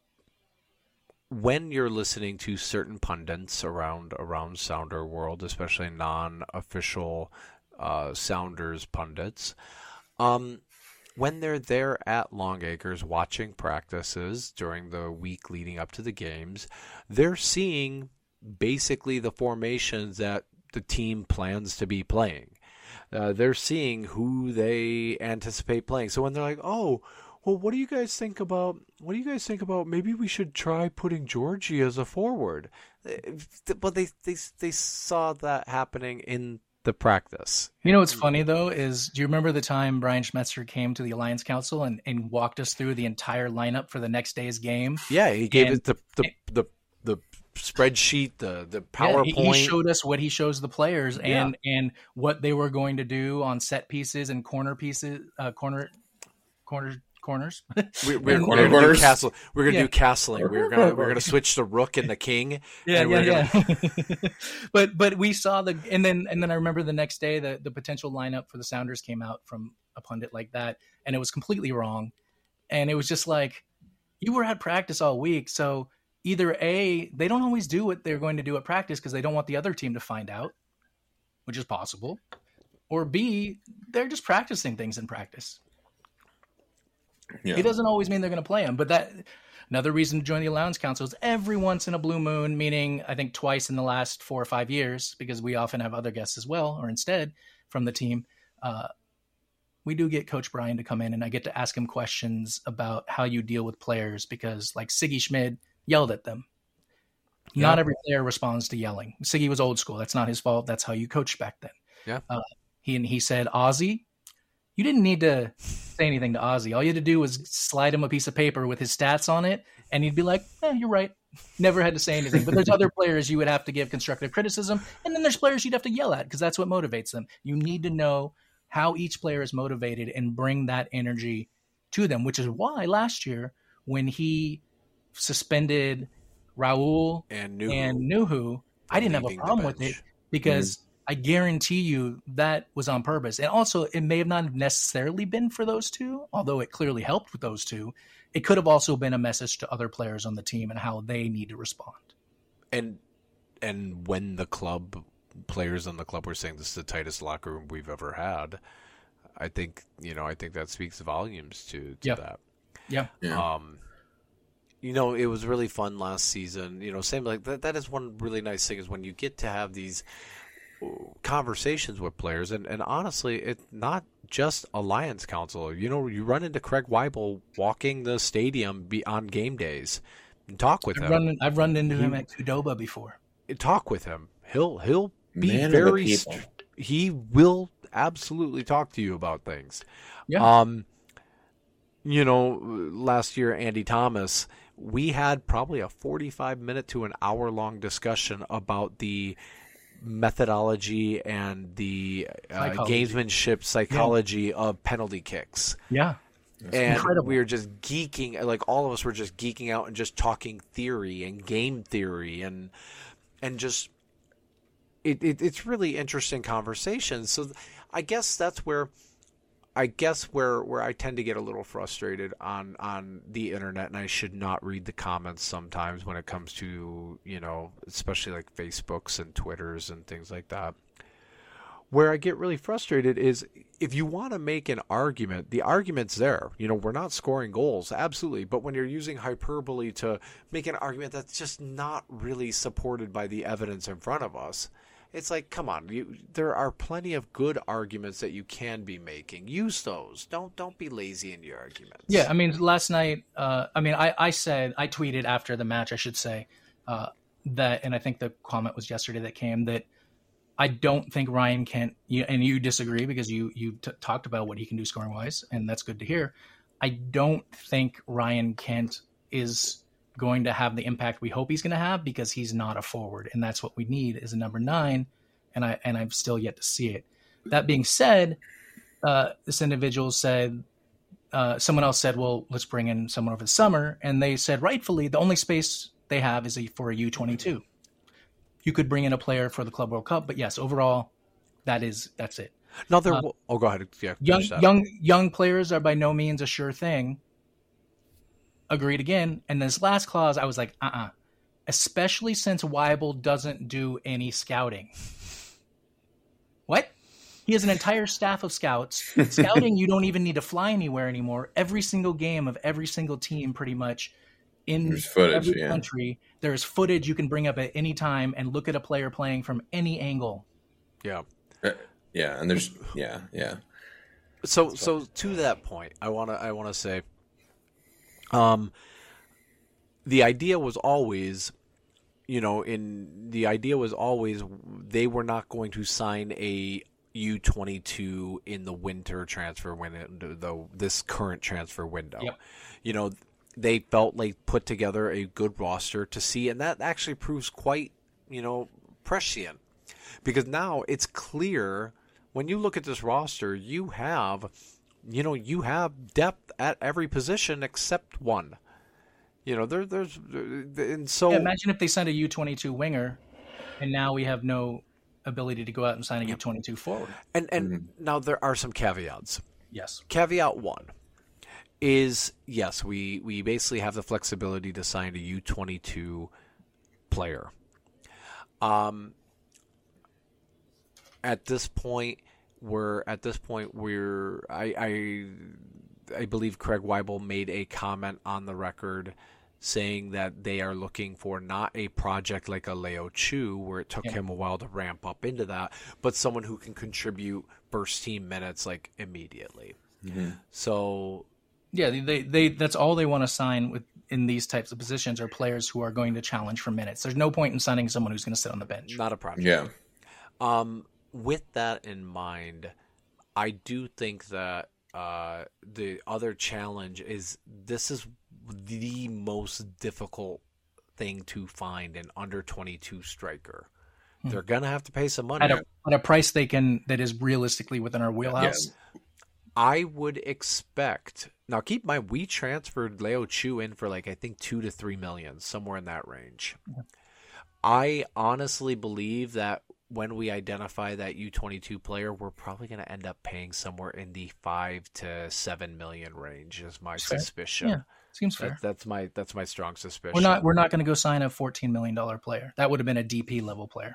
when you're listening to certain pundits around around Sounder world, especially non-official uh, Sounders pundits, um, when they're there at Longacres watching practices during the week leading up to the games, they're seeing basically the formations that the team plans to be playing. Uh, they're seeing who they anticipate playing. So when they're like, oh, well, what do you guys think about, what do you guys think about, maybe we should try putting Georgie as a forward? But they, they, they saw that happening in the practice. You know what's funny though is, do you remember the time Brian Schmetzer came to the Alliance Council and, and walked us through the entire lineup for the next day's game? Yeah, he gave And- it the, the, the, the spreadsheet, the, the Yeah, PowerPoint. he, he showed us what he shows the players and and what they were going to do on set pieces and corner pieces, uh, corner, corner, corners. We, we're, And- we're gonna do Corners. castle. We're gonna Yeah. do castling. We're gonna we're gonna switch the rook and the king. Yeah, and yeah, we're gonna- yeah. but but we saw the and then and then I remember the next day the the potential lineup for the Sounders came out from a pundit like that, and it was completely wrong, and it was just like you were at practice all week, so either A, they don't always do what they're going to do at practice because they don't want the other team to find out, which is possible, or B, they're just practicing things in practice. Yeah. It doesn't always mean they're going to play them, but that another reason to join the Allowance Council is every once in a blue moon, meaning I think twice in the last four or five years, because we often have other guests as well, or instead from the team. Uh, we do get Coach Brian to come in, and I get to ask him questions about how you deal with players, because like Siggy Schmid yelled at them. Yeah. Not every player responds to yelling. Siggy was old school. That's not his fault. That's how you coached back then. Yeah. Uh, he and he said, Ozzy, you didn't need to say anything to Ozzy. All you had to do was slide him a piece of paper with his stats on it, and he'd be like, eh, you're right. Never had to say anything. But there's other players you would have to give constructive criticism, and then there's players you'd have to yell at because that's what motivates them. You need to know how each player is motivated and bring that energy to them, which is why last year when he suspended Raul and Nuhu and Nuhu, I didn't have a leaving the problem with it bench. because I guarantee you that was on purpose. And also, it may have not necessarily been for those two, although it clearly helped with those two. It could have also been a message to other players on the team and how they need to respond. And and when the club players on the club were saying this is the tightest locker room we've ever had, I think you know I think that speaks volumes to, to Yeah. that. Yeah. Yeah. Um, you know, it was really fun last season. You know, same like that. That is one really nice thing is when you get to have these conversations with players, and, and honestly, it's not just Alliance Council. You know, you run into Craig Weibel walking the stadium be, on game days, and talk with I've him. run, I've run into him at Qdoba before. Talk with him. He'll he'll be Man of the very. people. St- he will absolutely talk to you about things. Yeah. Um, you know, last year, Andy Thomas, we had probably a forty-five minute to an hour long discussion about the methodology and the uh, Psychology. gamesmanship psychology of penalty kicks. Yeah. And incredible. we were just geeking, like all of us were just geeking out and just talking theory and game theory and and just it, it it's really interesting conversations. So I guess that's where I guess where, where I tend to get a little frustrated on, on the internet, and I should not read the comments sometimes when it comes to, you know, especially like Facebooks and Twitters and things like that. Where I get really frustrated is if you want to make an argument, the argument's there. You know, we're not scoring goals, absolutely. But when you're using hyperbole to make an argument that's just not really supported by the evidence in front of us, it's like, come on, you, there are plenty of good arguments that you can be making. Use those. Don't don't be lazy in your arguments. Yeah, I mean, last night, uh, I mean, I, I said, I tweeted after the match, I should say, uh, that, and I think the comment was yesterday that came, that I don't think Ryan Kent, you, and you disagree because you you t- talked about what he can do scoring wise, and that's good to hear. I don't think Ryan Kent is going to have the impact we hope he's going to have because he's not a forward, and that's what we need is a number nine, and I and I've still yet to see it. That being said, uh, this individual said, uh, someone else said, well, let's bring in someone over the summer, and they said rightfully the only space they have is a, for a U twenty-two. You could bring in a player for the Club World Cup, but yes, overall, that is that's it. No, there. Uh, oh, go ahead. Yeah, young that. young young players are by no means a sure thing. Agreed again. And this last clause, I was like, uh uh especially since Weibel doesn't do any scouting. What? He has an entire staff of scouts. Scouting, you don't even need to fly anywhere anymore. Every single game of every single team, pretty much, in There's footage, every yeah. country, there's footage you can bring up at any time and look at a player playing from any angle. Yeah. Uh, yeah, and there's yeah, yeah. So so to that point, I wanna I wanna say, um, the idea was always, you know, in the idea was always they were not going to sign a U twenty-two in the winter transfer window, though this current transfer window. Yep. You know, they felt like put together a good roster to see, and that actually proves quite, you know, prescient. Because now it's clear when you look at this roster, you have, you know, you have depth at every position except one. You know, there, there's, and so Yeah, imagine if they signed a U twenty-two winger, and now we have no ability to go out and sign a U twenty-two forward. and and now there are some caveats. Yes. Caveat one is yes, we we basically have the flexibility to sign a U twenty-two player. Um. At this point, we're at this point we're I I I believe Craig Weibel made a comment on the record saying that they are looking for not a project like a Leo Chu where it took Yeah. him a while to ramp up into that, but someone who can contribute first team minutes like immediately. Mm-hmm. So Yeah, they, they they that's all they want to sign with in these types of positions are players who are going to challenge for minutes. There's no point in signing someone who's going to sit on the bench. not a project. Yeah. Um, with that in mind, I do think that uh, the other challenge is this is the most difficult thing to find an under twenty-two striker. Hmm. They're gonna have to pay some money. At a, at a price they can that is realistically within our wheelhouse. I would expect now. Keep in mind, we transferred Leo Chu in for like I think two to three million, somewhere in that range. Yeah. I honestly believe that when we identify that U twenty-two player, we're probably going to end up paying somewhere in the five to seven million range. Is my Fair. suspicion. Yeah, seems fair. That, that's my that's my strong suspicion. We're not we're not going to go sign a fourteen million dollar player. That would have been a D P level player.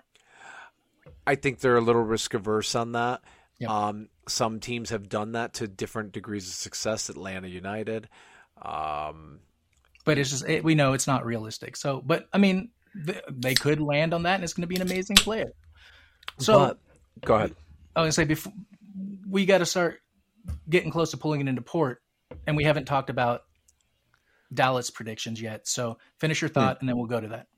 I think they're a little risk averse on that. Yep. Um, some teams have done that to different degrees of success. Atlanta United. Um, But it's just it, we know it's not realistic. So, but I mean, th- they could land on that, and it's going to be an amazing player. So, but, go ahead. I was going to say before we got to start getting close to pulling it into port, and we haven't talked about Dallas predictions yet. So, finish your thought, and then we'll go to that.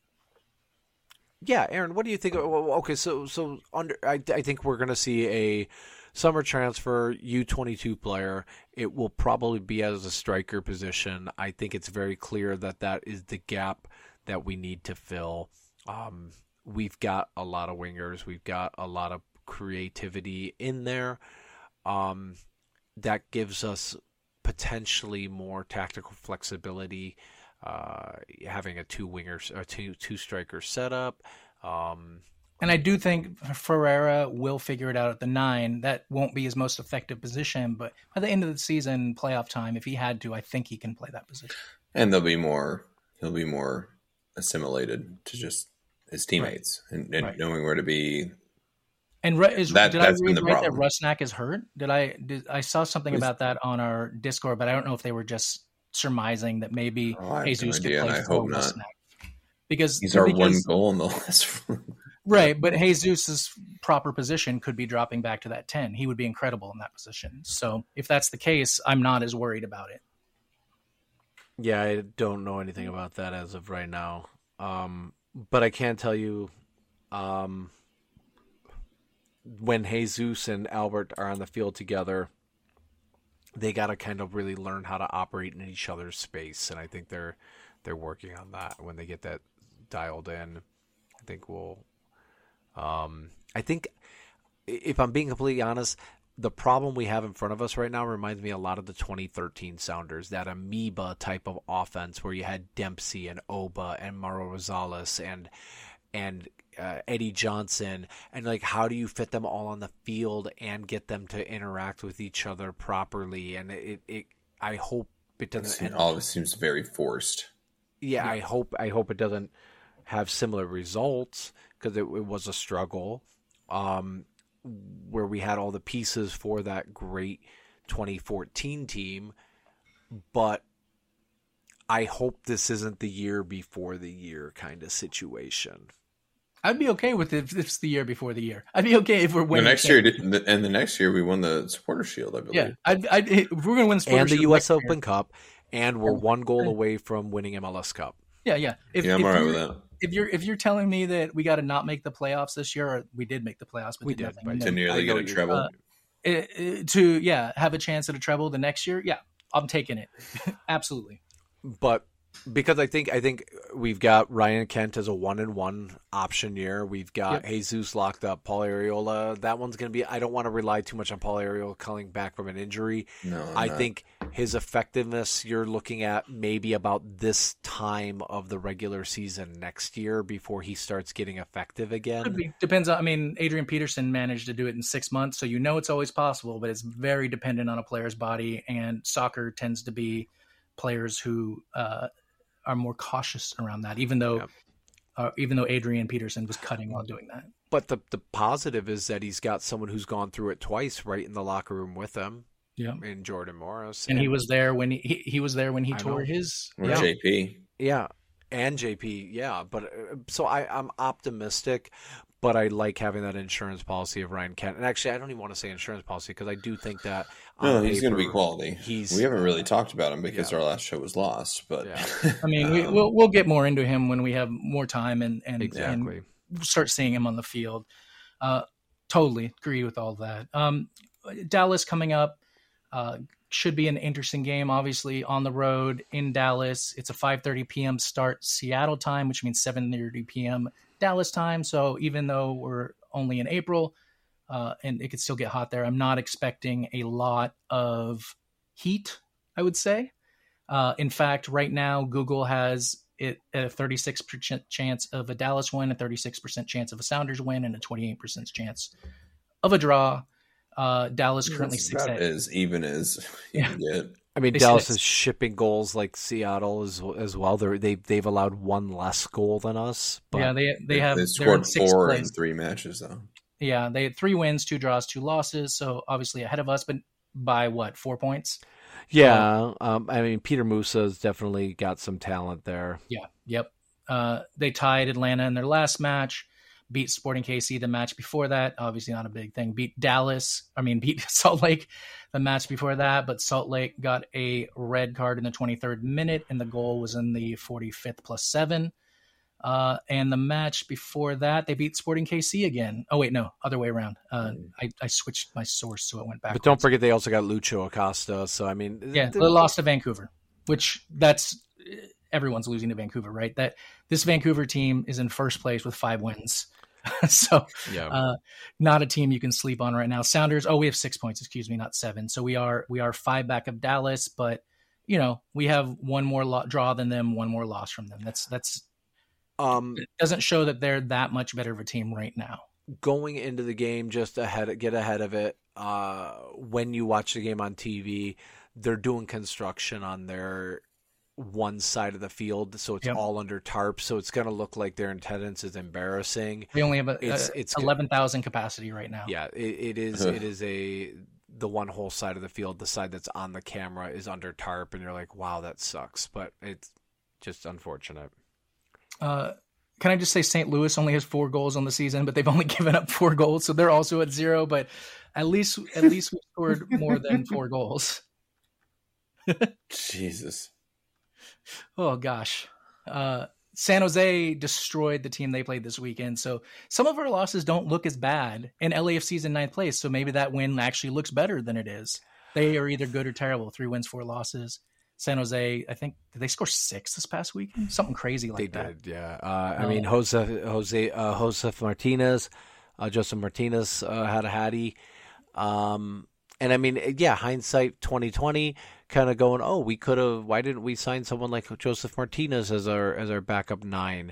Yeah, Aaron, what do you think? Well, okay, so so under, I, I think we're going to see a summer transfer U twenty-two player. It will probably be as a striker position. I think it's very clear that that is the gap that we need to fill. Um, we've got a lot of wingers. We've got a lot of creativity in there. Um, that gives us potentially more tactical flexibility. Uh, having a two wingers or two two striker setup, um, And I do think Ferreira will figure it out at the nine. That won't be his most effective position, but by the end of the season, playoff time, if he had to, I think he can play that position. And they'll be more. He'll be more assimilated to just his teammates and, and Right. knowing where to be. And Ru- is, That- did I that's been read the right that problem. Rusnak is hurt? Did I? Did, I saw something Was- about that on our Discord, but I don't know if they were just surmising that maybe Oh, I have Jesus no could idea, play and I for hope not. Rusnak. Because He's our because, one goal in the last. right, but Jesus's proper position could be dropping back to that ten. He would be incredible in that position. So if that's the case, I'm not as worried about it. yeah, I don't know anything about that as of right now. Um, but I can tell you, um, when Jesus and Albert are on the field together, they got to kind of really learn how to operate in each other's space, and I think they're they're working on that. When they get that dialed in, I think we'll. Um, I think, if I'm being completely honest, the problem we have in front of us right now reminds me a lot of the twenty thirteen Sounders, that amoeba type of offense where you had Dempsey and Oba and Mauro Rosales and and uh, Eddie Johnson, and like, how do you fit them all on the field and get them to interact with each other properly? And it, it I hope it doesn't. It all of it seems very forced. Yeah, yeah, I hope I hope it doesn't have similar results, because it, it was a struggle. Um, where we had all the pieces for that great twenty fourteen team, but I hope this isn't the year before the year kind of situation. I'd be okay with it if it's the year before the year. I'd be okay if we're winning. The next year, and the next year we won the Supporter Shield, I believe. Yeah, I'd, I'd, if we're going to win the Supporter and the Shield U S Open year. Cup, and we're one goal away from winning M L S Cup. Yeah, yeah. If, yeah, I'm if all right with that. If you're if you're telling me that we got to not make the playoffs this year, or we did make the playoffs, but we did did, nothing, but to nearly get a treble. Uh, it, it, to yeah, have a chance at a treble the next year. Yeah, I'm taking it. Absolutely. But because I think I think we've got Ryan Kent as a one and one option year. We've got Yep. Jesus locked up. Paul Arriola, that one's going to be. I don't want to rely too much on Paul Arriola coming back from an injury. No, I'm I not. think his effectiveness, you're looking at maybe about this time of the regular season next year before he starts getting effective again. Could be. Depends on. I mean, Adrian Peterson managed to do it in six months, so you know it's always possible, but it's very dependent on a player's body. And soccer tends to be players who uh, are more cautious around that, even though. Yep. Uh, even though Adrian Peterson was cutting while doing that. But the the positive is that he's got someone who's gone through it twice, right in the locker room with him. Yeah, in Jordan Morris, and, and he was there when he he, he was there when he I tore know. his. Or Yeah. J P. Yeah, and J P, yeah. But uh, so I, I'm optimistic, but I like having that insurance policy of Ryan Kent. And actually, I don't even want to say insurance policy because I do think that No, on he's going to be paper, quality. He's we haven't really talked about him because yeah. our last show was lost. But Yeah. I mean, we, um, we'll we'll get more into him when we have more time and and, exactly and start seeing him on the field. Uh, totally agree with all that. Um, Dallas coming up. Uh, should be an interesting game, obviously, on the road in Dallas. It's a five thirty p.m. start Seattle time, which means seven thirty p.m. Dallas time. So even though we're only in April uh, and it could still get hot there, I'm not expecting a lot of heat, I would say. Uh, in fact, right now, Google has it a thirty-six percent chance of a Dallas win, a thirty-six percent chance of a Sounders win, and a twenty-eight percent chance of a draw. Uh, Dallas currently That's six about at, as even as you Yeah. can get. I mean, They Dallas said- is shipping goals like Seattle as as well. They're, they they've allowed one less goal than us. But yeah, they they have They they're in scored sixth four in place. three matches, though. Yeah, they had three wins, two draws, two losses. So obviously ahead of us, but by what, four points? yeah, um, I mean, Peter Musa's definitely got some talent there. Yeah, yep. Uh, they tied Atlanta in their last match, beat Sporting K C the match before that. Obviously not a big thing. Beat Dallas. I mean, beat Salt Lake the match before that, but Salt Lake got a red card in the twenty-third minute, and the goal was in the forty-fifth plus seven. Uh, and the match before that, they beat Sporting K C again. Oh, wait, no, other way around. Uh, I, I switched my source, so it went back. But don't forget, they also got Lucho Acosta. So, I mean, Yeah, they lost to Vancouver, which that's everyone's losing to Vancouver, right? That this Vancouver team is in first place with five wins. so yeah. uh, not a team you can sleep on right now. Sounders, oh, we have six points, excuse me, not seven. So we are we are five back of Dallas, but you know, we have one more lo- draw than them, one more loss from them. That's that's Um, it doesn't show that they're that much better of a team right now. going into the game, just ahead, get ahead of it. Uh, when you watch the game on T V, they're doing construction on their one side of the field, so it's Yep. all under tarp. So it's going to look like their attendance is embarrassing. We only have a, It's- a- it's- eleven thousand capacity right now. Yeah, it, it is. It is a the one whole side of the field, the side that's on the camera, is under tarp, and you're like, wow, that sucks. But it's just unfortunate. Uh, can I just say Saint Louis only has four goals on the season, but they've only given up four goals, so they're also at zero. But at least, at least we scored more than four goals. Jesus. Oh gosh, uh, San Jose destroyed the team they played this weekend. So some of our losses don't look as bad, and L A F C's in ninth place. So maybe that win actually looks better than it is. They are either good or terrible. Three wins, four losses. San Jose, I think, did they score six this past weekend? Something crazy like they that. They did, yeah. Uh, I mean, Jose, Jose, uh, Josef Martinez, uh, Joseph Martinez uh, had a hattie. Um, and I mean, yeah, hindsight twenty twenty, kind of going, oh, we could have. Why didn't we sign someone like Joseph Martinez as our as our backup nine?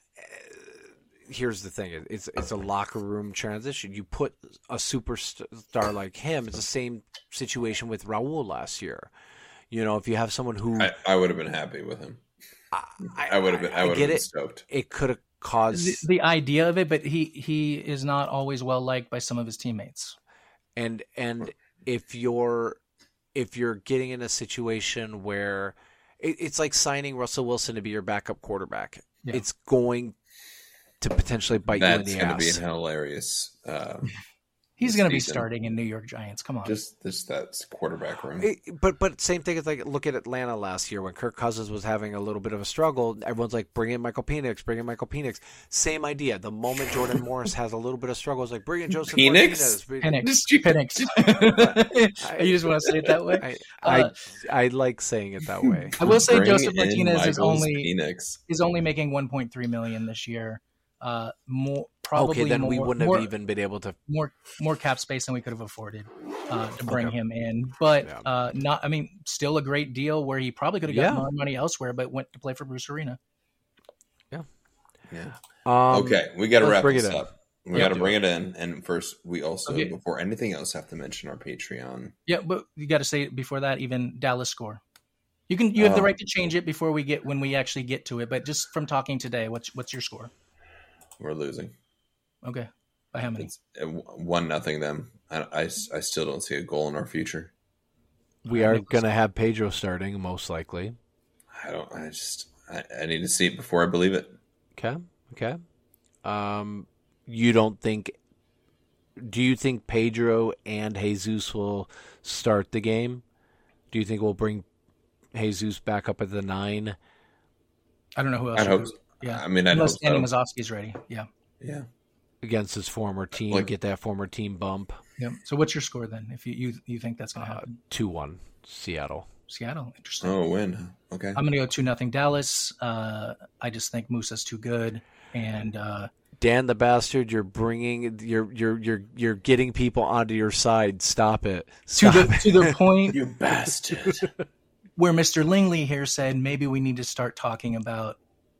Here's the thing: it's it's a locker room transition. You put a superstar like him. It's the same situation with Raul last year. You know, if you have someone who I, I would have been happy with him. I, I would have been. I, I would have been it. stoked. It could have caused the, the idea of it, but he he is not always well liked by some of his teammates. And and if you're if you're getting in a situation where it, it's like signing Russell Wilson to be your backup quarterback, yeah. it's going to potentially bite That's you in the ass. That's going to be ass. an hilarious. Uh, He's going to be starting in New York Giants. Come on, just this that's quarterback room. It, but but same thing as like look at Atlanta last year when Kirk Cousins was having a little bit of a struggle. Everyone's like, bring in Michael Penix, bring in Michael Penix. Same idea. The moment Jordan Morris has a little bit of struggle, it's like bring in Joseph Penix? Martinez. Penix. Penix. You just want to say it that way? I I, uh, I, I like saying it that way. I will say bring Joseph Martinez is only Penix. is only making one point three million this year. Uh, more probably okay, then more, we wouldn't more, have even been able to more more cap space than we could have afforded uh, to bring okay. him in. But yeah. uh, not, I mean, still a great deal where he probably could have gotten yeah. more money elsewhere, but went to play for Bruce Arena. Yeah, yeah. Um, okay, we got to wrap this up. We yeah, got to bring it in, and first, we also okay. before anything else have to mention our Patreon. Yeah, but you got to say before that, even Dallas score. You can you have uh, the right to change it before we get when we actually get to it. But just from talking today, what's what's your score? We're losing. Okay. By how many? It's one nothing them. I, I, I still don't see a goal in our future. We are going to have Pedro starting, most likely. I don't. I just. I, I need to see it before I believe it. Okay. Okay. Um, you don't think? Do you think Pedro and Jesus will start the game? Do you think we'll bring Jesus back up at the nine? I don't know who else. I hope. So. Yeah. I mean, I unless hope Danny so. Mazowski's ready. Yeah. Yeah. Against his former team, like, get that former team bump. Yeah. So what's your score then? If you you, you think that's going to happen? Two uh, one Seattle. Seattle. Interesting. Oh, win. Okay. I'm going to go two nothing Dallas. Uh, I just think Musa's too good, and uh, Dan the bastard, you're bringing you're you're you're you're getting people onto your side. Stop it. Stop to the it. to the point, you bastard. Where Mister Lingley here said maybe we need to start talking about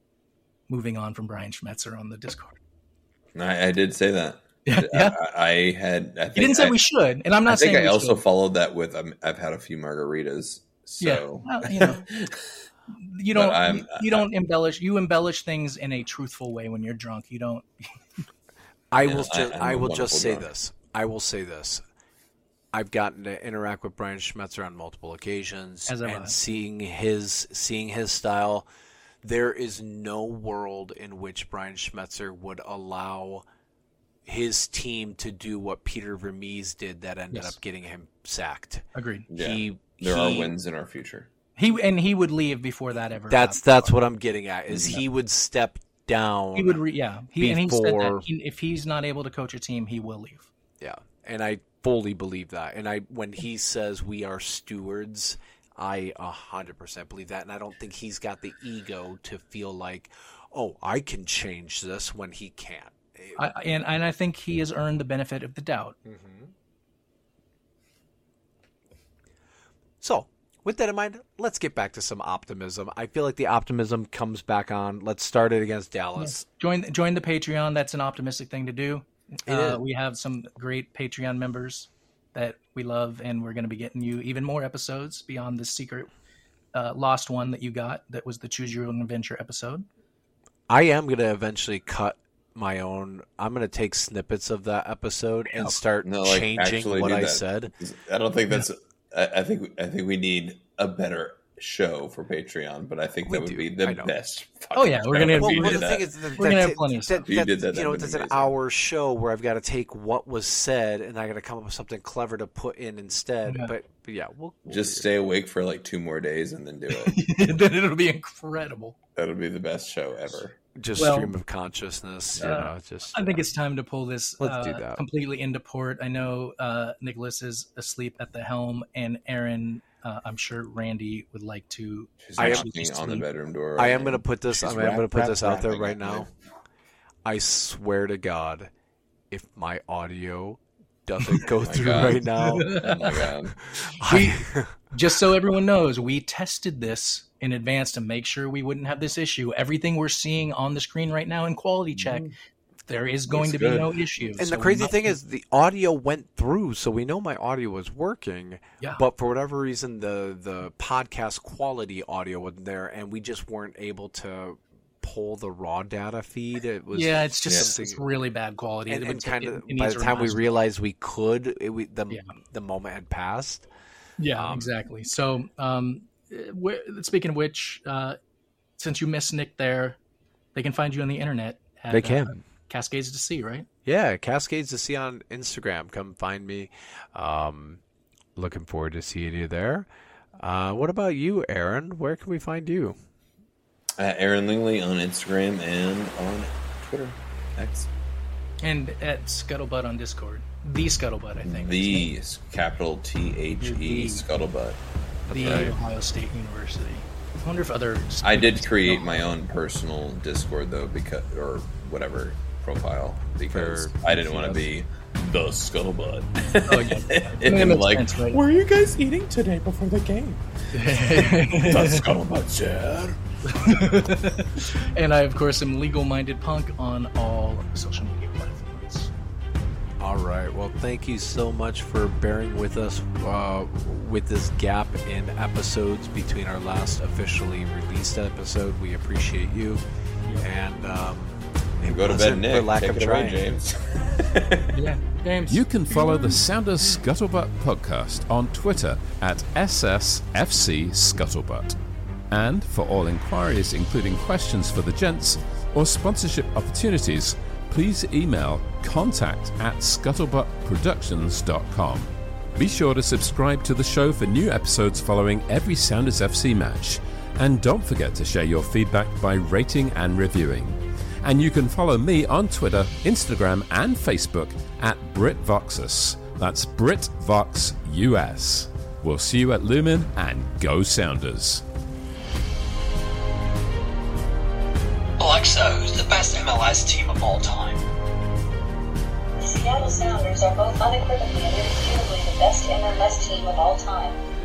moving on from Brian Schmetzer on the Discord. I, I did say that. Yeah, yeah. I, I had. I think you didn't say I, we should, and I'm not I think saying I we also should. followed that with um, I've had a few margaritas. So yeah, well, you know, you don't you, you don't embellish. You embellish things in a truthful way when you're drunk. You don't. I yeah, will just. I, I will just say drunk. this. I will say this. I've gotten to interact with Brian Schmetzer on multiple occasions, As and seeing his seeing his style. There is no world in which Brian Schmetzer would allow his team to do what Peter Vermees did that ended yes. up getting him sacked. Agreed. Yeah. He, there he, are wins in our future. He and he would leave before that ever. That's happened. that's what I'm getting at. Is yeah. he would step down. He would, re, yeah. He and he said before, that he, if he's not able to coach a team, he will leave. Yeah, and I fully believe that. And I when he says we are stewards, I a hundred percent believe that. And I don't think he's got the ego to feel like, oh, I can change this when he can't. I, and and I think he has earned the benefit of the doubt. Mm-hmm. So, with that in mind, let's get back to some optimism. I feel like the optimism comes back on. Let's start it against Dallas. Yeah. Join join the Patreon. That's an optimistic thing to do. It uh, is. We have some great Patreon members that we love, and we're going to be getting you even more episodes beyond the secret uh, lost one that you got. That was the Choose Your Own Adventure episode. I am going to eventually cut my own. I'm going to take snippets of that episode and start no, like, changing what I said. I don't think that's. I, I think I think we need a better show for Patreon, but I think We that would do. be the I know. best. Oh, yeah, we're gonna- if Well, you well did the that. thing is, that, We're gonna that- have plenty of that, stuff. that, If you did that, you that'd know, be that's an amazing. hour show where I've got to take what was said and I got to come up with something clever to put in instead. Yeah. But, but yeah, we'll, we'll Just figure stay awake for like two more days and then do it. Then it'll be incredible. That'll be the best show ever. it out. just well, stream of consciousness. You uh, know, just I think yeah. it's time to pull this Let's uh, do that. completely into port. I know uh, Nicholas is asleep at the helm, and Aaron, uh, I'm sure Randy would like to. She's I am- knocking on the bedroom door. I am going to put this. She's I mean, I'm going to rap- put rap- this out there rapping right at now. me. I swear to God, if my audio doesn't go my through God. right now, Oh my god! I, Just so everyone knows, we tested this in advance to make sure we wouldn't have this issue. Everything we're seeing on the screen right now in quality check, there is going Looks to be good. no issue. and So the crazy we- thing is, the audio went through, so we know my audio was working. Yeah. But for whatever reason, the the podcast quality audio wasn't there, and we just weren't able to pull the raw data feed. It was yeah, it's just something- it's really bad quality. and, It- and it- kind it- of it by needs the time we remastering. realized we could, it, we, the Yeah. the moment had passed. Yeah, Um, exactly. So, um, wh- speaking of which, uh, since you missed Nick there, they can find you on the internet. At, They Uh, can. Cascades to See, right? Yeah, Cascades to See on Instagram. Come find me. Um, looking forward to seeing you there. Uh, what about you, Aaron? Where can we find you? Uh, Aaron Lingley on Instagram and on Twitter. X. And at Scuttlebutt on Discord. The Scuttlebutt, I think. The capital T H E The- Scuttlebutt. the right. Ohio State University. I wonder if other. I did create my own personal Discord though, because or whatever profile because For I didn't want to be the Scuttlebutt. Oh, yeah. and That makes like, sense, right? what are you guys eating today before the game? the Scuttlebutt, sir. And I, of course, am Legal Minded Punk on all social media platforms. All right. Well, thank you so much for bearing with us uh, with this gap in episodes between our last officially released episode. We appreciate you. And um, it Go to bed, wasn't Nick. for lack Take of it away, trying. James. Yeah, James. You can follow the Sounders Scuttlebutt podcast on Twitter at S S F C Scuttlebutt. And for all inquiries, including questions for the gents or sponsorship opportunities, please email contact at scuttlebutt productions dot com. Be sure to subscribe to the show for new episodes following every Sounders F C match. And don't forget to share your feedback by rating and reviewing. And you can follow me on Twitter, Instagram, and Facebook at BritVoxus. That's BritVoxUS. We'll see you at Lumen, and go Sounders. Alexa, who's the best M L S team of all time? The Seattle Sounders are both unequivocally and irrefutably the best M L S team of all time.